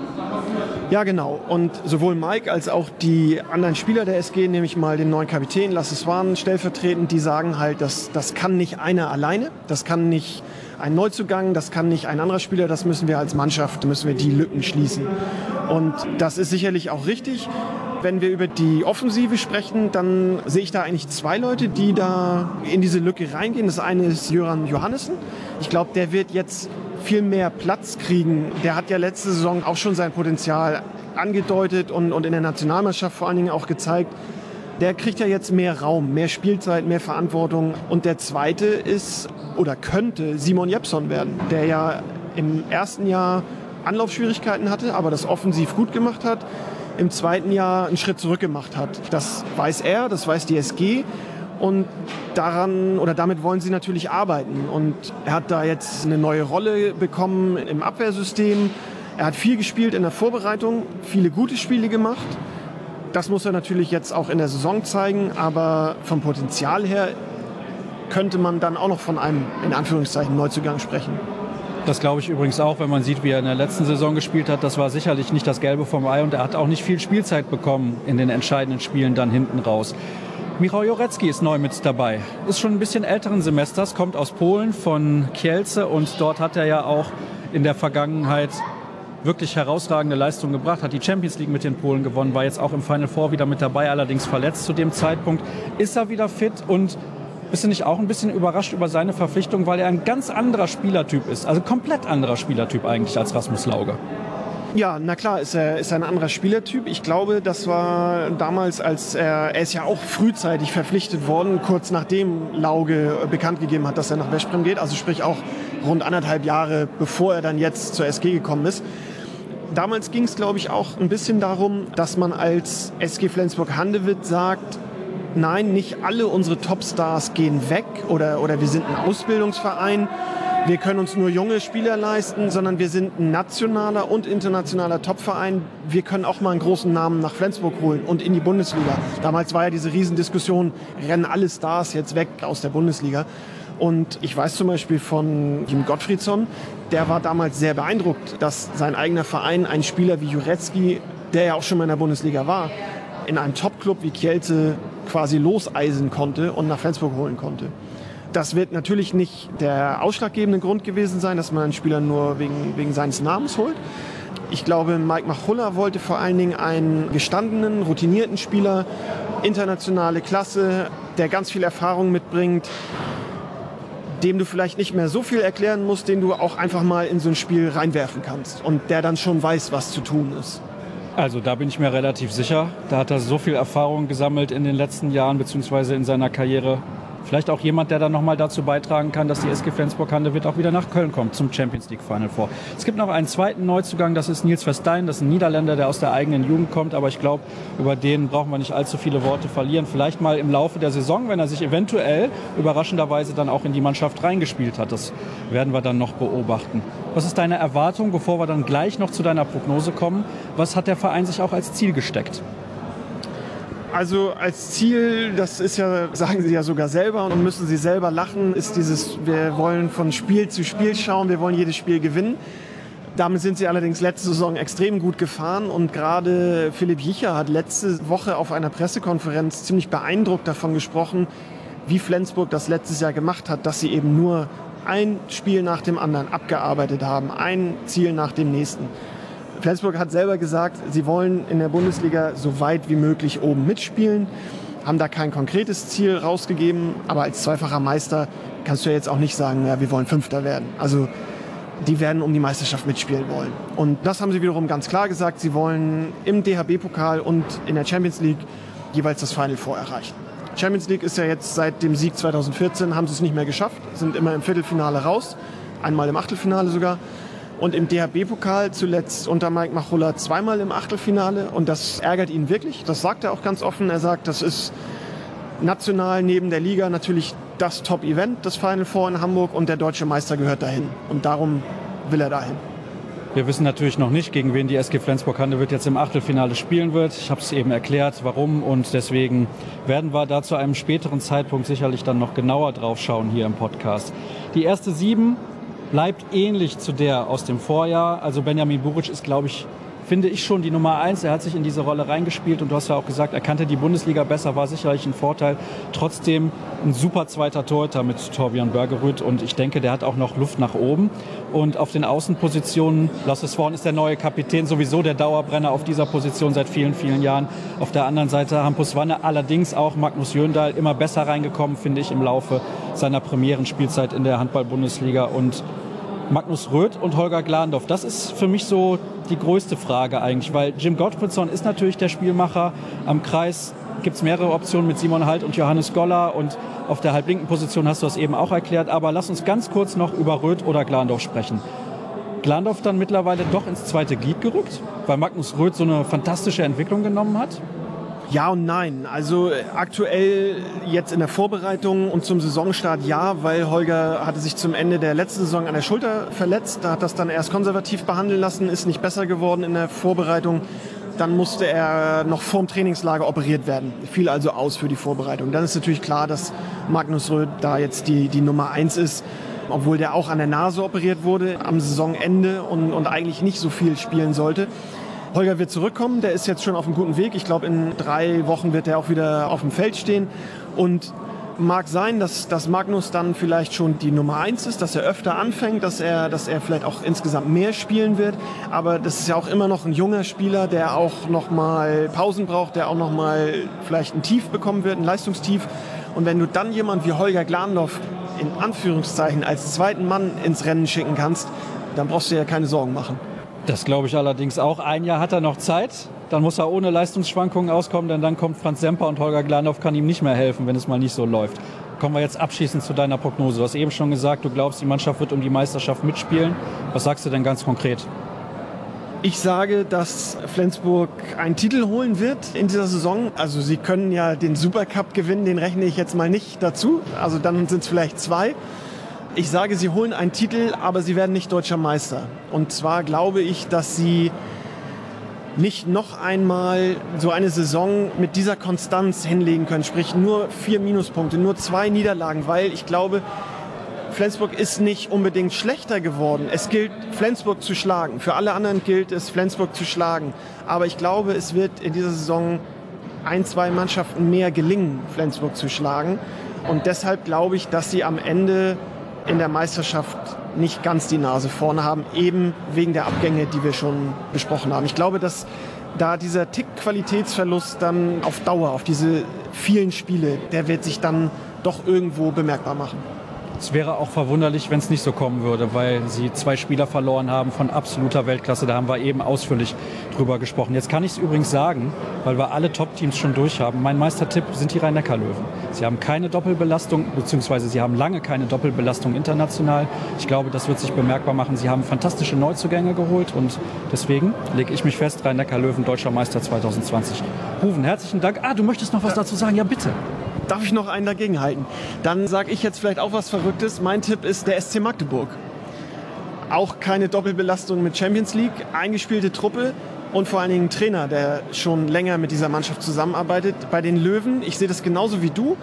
Ja, genau. Und sowohl Mike als auch die anderen Spieler der SG, nämlich mal den neuen Kapitän Lasse Swan stellvertretend, die sagen halt, das kann nicht einer alleine, das kann nicht ein Neuzugang, das kann nicht ein anderer Spieler, das müssen wir als Mannschaft, müssen wir die Lücken schließen. Und das ist sicherlich auch richtig. Wenn wir über die Offensive sprechen, dann sehe ich da eigentlich 2 Leute, die da in diese Lücke reingehen. Das eine ist Jöran Johannessen. Ich glaube, der wird jetzt viel mehr Platz kriegen. Der hat ja letzte Saison auch schon sein Potenzial angedeutet und in der Nationalmannschaft vor allen Dingen auch gezeigt. Der kriegt ja jetzt mehr Raum, mehr Spielzeit, mehr Verantwortung. Und der zweite ist oder könnte Simon Jeppsson werden, der ja im ersten Jahr Anlaufschwierigkeiten hatte, aber das offensiv gut gemacht hat. Im zweiten Jahr einen Schritt zurück gemacht hat. Das weiß er, das weiß die SG und daran oder damit wollen sie natürlich arbeiten. Und er hat da jetzt eine neue Rolle bekommen im Abwehrsystem. Er hat viel gespielt in der Vorbereitung, viele gute Spiele gemacht. Das muss er natürlich jetzt auch in der Saison zeigen, aber vom Potenzial her könnte man dann auch noch von einem, in Anführungszeichen, Neuzugang sprechen. Das glaube ich übrigens auch, wenn man sieht, wie er in der letzten Saison gespielt hat. Das war sicherlich nicht das Gelbe vom Ei und er hat auch nicht viel Spielzeit bekommen in den entscheidenden Spielen dann hinten raus. Michał Jurecki ist neu mit dabei. Ist schon ein bisschen älteren Semesters, kommt aus Polen von Kielce und dort hat er ja auch in der Vergangenheit wirklich herausragende Leistungen gebracht, hat die Champions League mit den Polen gewonnen, war jetzt auch im Final Four wieder mit dabei, allerdings verletzt zu dem Zeitpunkt. Ist er wieder fit und bist du nicht auch ein bisschen überrascht über seine Verpflichtung, weil er ein ganz anderer Spielertyp ist, also komplett anderer Spielertyp eigentlich als Rasmus Lauge? Ja, na klar, ist ein anderer Spielertyp. Ich glaube, das war damals, als er ist ja auch frühzeitig verpflichtet worden, kurz nachdem Lauge bekannt gegeben hat, dass er nach Veszprem geht, also sprich auch rund 1,5 Jahre, bevor er dann jetzt zur SG gekommen ist. Damals ging es, glaube ich, auch ein bisschen darum, dass man als SG Flensburg-Handewitt sagt, nein, nicht alle unsere Topstars gehen weg oder wir sind ein Ausbildungsverein. Wir können uns nur junge Spieler leisten, sondern wir sind ein nationaler und internationaler Topverein. Wir können auch mal einen großen Namen nach Flensburg holen und in die Bundesliga. Damals war ja diese Riesendiskussion, rennen alle Stars jetzt weg aus der Bundesliga. Und ich weiß zum Beispiel von Jim Gottfriedsson, der war damals sehr beeindruckt, dass sein eigener Verein einen Spieler wie Jurecki, der ja auch schon mal in der Bundesliga war, in einem Top-Club wie Kielce quasi loseisen konnte und nach Flensburg holen konnte. Das wird natürlich nicht der ausschlaggebende Grund gewesen sein, dass man einen Spieler nur wegen seines Namens holt. Ich glaube, Mike Machulla wollte vor allen Dingen einen gestandenen, routinierten Spieler, internationale Klasse, der ganz viel Erfahrung mitbringt, dem du vielleicht nicht mehr so viel erklären musst, den du auch einfach mal in so ein Spiel reinwerfen kannst und der dann schon weiß, was zu tun ist. Also da bin ich mir relativ sicher. Da hat er so viel Erfahrung gesammelt in den letzten Jahren beziehungsweise in seiner Karriere. Vielleicht auch jemand, der dann nochmal dazu beitragen kann, dass die SG Flensburg-Handewitt auch wieder nach Köln kommt zum Champions League Final Four. Es gibt noch einen zweiten Neuzugang, das ist Niels Verstein, das ist ein Niederländer, der aus der eigenen Jugend kommt, aber ich glaube, über den brauchen wir nicht allzu viele Worte verlieren. Vielleicht mal im Laufe der Saison, wenn er sich eventuell überraschenderweise dann auch in die Mannschaft reingespielt hat. Das werden wir dann noch beobachten. Was ist deine Erwartung, bevor wir dann gleich noch zu deiner Prognose kommen? Was hat der Verein sich auch als Ziel gesteckt? Also als Ziel, das ist ja, sagen sie ja sogar selber und müssen sie selber lachen, ist dieses, wir wollen von Spiel zu Spiel schauen, wir wollen jedes Spiel gewinnen. Damit sind sie allerdings letzte Saison extrem gut gefahren und gerade Philipp Jicher hat letzte Woche auf einer Pressekonferenz ziemlich beeindruckt davon gesprochen, wie Flensburg das letztes Jahr gemacht hat, dass sie eben nur ein Spiel nach dem anderen abgearbeitet haben, ein Ziel nach dem nächsten. Flensburg hat selber gesagt, sie wollen in der Bundesliga so weit wie möglich oben mitspielen, haben da kein konkretes Ziel rausgegeben, aber als zweifacher Meister kannst du ja jetzt auch nicht sagen, ja, wir wollen Fünfter werden. Also die werden um die Meisterschaft mitspielen wollen. Und das haben sie wiederum ganz klar gesagt. Sie wollen im DHB-Pokal und in der Champions League jeweils das Final Four erreichen. Champions League ist ja jetzt seit dem Sieg 2014, haben sie es nicht mehr geschafft, sind immer im Viertelfinale raus, einmal im Achtelfinale sogar. Und im DHB-Pokal zuletzt unter Mike Machulla zweimal im Achtelfinale. Und das ärgert ihn wirklich, das sagt er auch ganz offen. Er sagt, das ist national neben der Liga natürlich das Top-Event, das Final Four in Hamburg, und der deutsche Meister gehört dahin. Und darum will er dahin. Wir wissen natürlich noch nicht, gegen wen die SG Flensburg-Handewitt jetzt im Achtelfinale spielen wird. Ich habe es eben erklärt, warum, und deswegen werden wir da zu einem späteren Zeitpunkt sicherlich dann noch genauer drauf schauen hier im Podcast. Die erste 7 bleibt ähnlich zu der aus dem Vorjahr. Also Benjamin Buric ist, glaube ich, finde ich schon die Nummer 1. Er hat sich in diese Rolle reingespielt und du hast ja auch gesagt, er kannte die Bundesliga besser, war sicherlich ein Vorteil. Trotzdem ein super zweiter Torhüter mit Torbjörn Bergerud und ich denke, der hat auch noch Luft nach oben. Und auf den Außenpositionen, Lasse Swan ist der neue Kapitän, sowieso der Dauerbrenner auf dieser Position seit vielen, vielen Jahren. Auf der anderen Seite Hampus Wanne, allerdings auch Magnus Jöndal, immer besser reingekommen, finde ich, im Laufe seiner Premierenspielzeit in der Handball-Bundesliga. Und Magnus Röth und Holger Glandorf, das ist für mich so die größte Frage eigentlich, weil Jim Gottfriedson ist natürlich der Spielmacher. Am Kreis gibt es mehrere Optionen mit Simon Halt und Johannes Goller und auf der halblinken Position hast du das eben auch erklärt. Aber lass uns ganz kurz noch über Röth oder Glandorf sprechen. Glandorf dann mittlerweile doch ins zweite Glied gerückt, weil Magnus Röth so eine fantastische Entwicklung genommen hat? Ja und nein. Also aktuell jetzt in der Vorbereitung und zum Saisonstart ja, weil Holger hatte sich zum Ende der letzten Saison an der Schulter verletzt. Da hat das dann erst konservativ behandeln lassen, ist nicht besser geworden in der Vorbereitung. Dann musste er noch vorm Trainingslager operiert werden. Fiel also aus für die Vorbereitung. Dann ist natürlich klar, dass Magnus Röth da jetzt die Nummer 1 ist, obwohl der auch an der Nase operiert wurde am Saisonende und eigentlich nicht so viel spielen sollte. Holger wird zurückkommen, der ist jetzt schon auf einem guten Weg. Ich glaube, in 3 Wochen wird er auch wieder auf dem Feld stehen. Und mag sein, dass Magnus dann vielleicht schon die Nummer 1 ist, dass er öfter anfängt, dass er vielleicht auch insgesamt mehr spielen wird. Aber das ist ja auch immer noch ein junger Spieler, der auch noch mal Pausen braucht, der auch noch mal vielleicht ein Tief bekommen wird, ein Leistungstief. Und wenn du dann jemand wie Holger Glandorf in Anführungszeichen als zweiten Mann ins Rennen schicken kannst, dann brauchst du ja keine Sorgen machen. Das glaube ich allerdings auch. Ein Jahr hat er noch Zeit. Dann muss er ohne Leistungsschwankungen auskommen, denn dann kommt Franz Semper und Holger Glandorf kann ihm nicht mehr helfen, wenn es mal nicht so läuft. Kommen wir jetzt abschließend zu deiner Prognose. Du hast eben schon gesagt, du glaubst, die Mannschaft wird um die Meisterschaft mitspielen. Was sagst du denn ganz konkret? Ich sage, dass Flensburg einen Titel holen wird in dieser Saison. Also sie können ja den Supercup gewinnen, den rechne ich jetzt mal nicht dazu. Also dann sind es vielleicht 2. Ich sage, sie holen einen Titel, aber sie werden nicht deutscher Meister. Und zwar glaube ich, dass sie nicht noch einmal so eine Saison mit dieser Konstanz hinlegen können. Sprich nur 4 Minuspunkte, nur 2 Niederlagen, weil ich glaube, Flensburg ist nicht unbedingt schlechter geworden. Es gilt, Flensburg zu schlagen. Für alle anderen gilt es, Flensburg zu schlagen. Aber ich glaube, es wird in dieser Saison 1, 2 Mannschaften mehr gelingen, Flensburg zu schlagen. Und deshalb glaube ich, dass sie am Ende in der Meisterschaft nicht ganz die Nase vorne haben, eben wegen der Abgänge, die wir schon besprochen haben. Ich glaube, dass da dieser Tick-Qualitätsverlust dann auf Dauer, auf diese vielen Spiele, der wird sich dann doch irgendwo bemerkbar machen. Es wäre auch verwunderlich, wenn es nicht so kommen würde, weil sie 2 Spieler verloren haben von absoluter Weltklasse. Da haben wir eben ausführlich drüber gesprochen. Jetzt kann ich es übrigens sagen, weil wir alle Top-Teams schon durch haben. Mein Meistertipp sind die Rhein-Neckar-Löwen. Sie haben keine Doppelbelastung, beziehungsweise sie haben lange keine Doppelbelastung international. Ich glaube, das wird sich bemerkbar machen. Sie haben fantastische Neuzugänge geholt und deswegen lege ich mich fest, Rhein-Neckar-Löwen, Deutscher Meister 2020. Ruven, herzlichen Dank. Du möchtest noch was dazu sagen? Ja, bitte. Darf ich noch einen dagegen halten? Dann sage ich jetzt vielleicht auch was Verrücktes. Mein Tipp ist der SC Magdeburg. Auch keine Doppelbelastung mit Champions League, eingespielte Truppe und vor allen Dingen ein Trainer, der schon länger mit dieser Mannschaft zusammenarbeitet. Bei den Löwen, ich sehe das genauso wie du.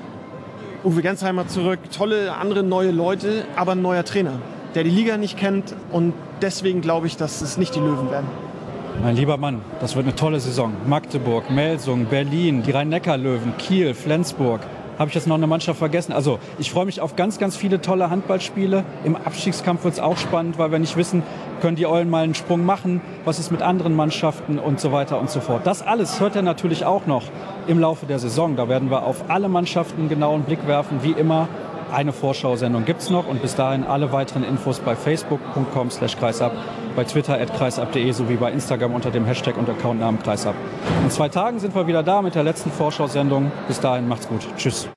Uwe Gensheimer zurück, tolle andere neue Leute, aber ein neuer Trainer, der die Liga nicht kennt und deswegen glaube ich, dass es nicht die Löwen werden. Mein lieber Mann, das wird eine tolle Saison. Magdeburg, Melsung, Berlin, die Rhein-Neckar-Löwen, Kiel, Flensburg. Habe ich jetzt noch eine Mannschaft vergessen? Also ich freue mich auf ganz, ganz viele tolle Handballspiele. Im Abstiegskampf wird es auch spannend, weil wir nicht wissen, können die Eulen mal einen Sprung machen? Was ist mit anderen Mannschaften und so weiter und so fort. Das alles hört ihr natürlich auch noch im Laufe der Saison. Da werden wir auf alle Mannschaften genau einen Blick werfen, wie immer eine Vorschau-Sendung gibt es noch und bis dahin alle weiteren Infos bei facebook.com/kreisab, bei Twitter @kreisab.de sowie bei Instagram unter dem Hashtag und Accountnamen Kreisab. In 2 Tagen sind wir wieder da mit der letzten Vorschau-Sendung. Bis dahin macht's gut. Tschüss.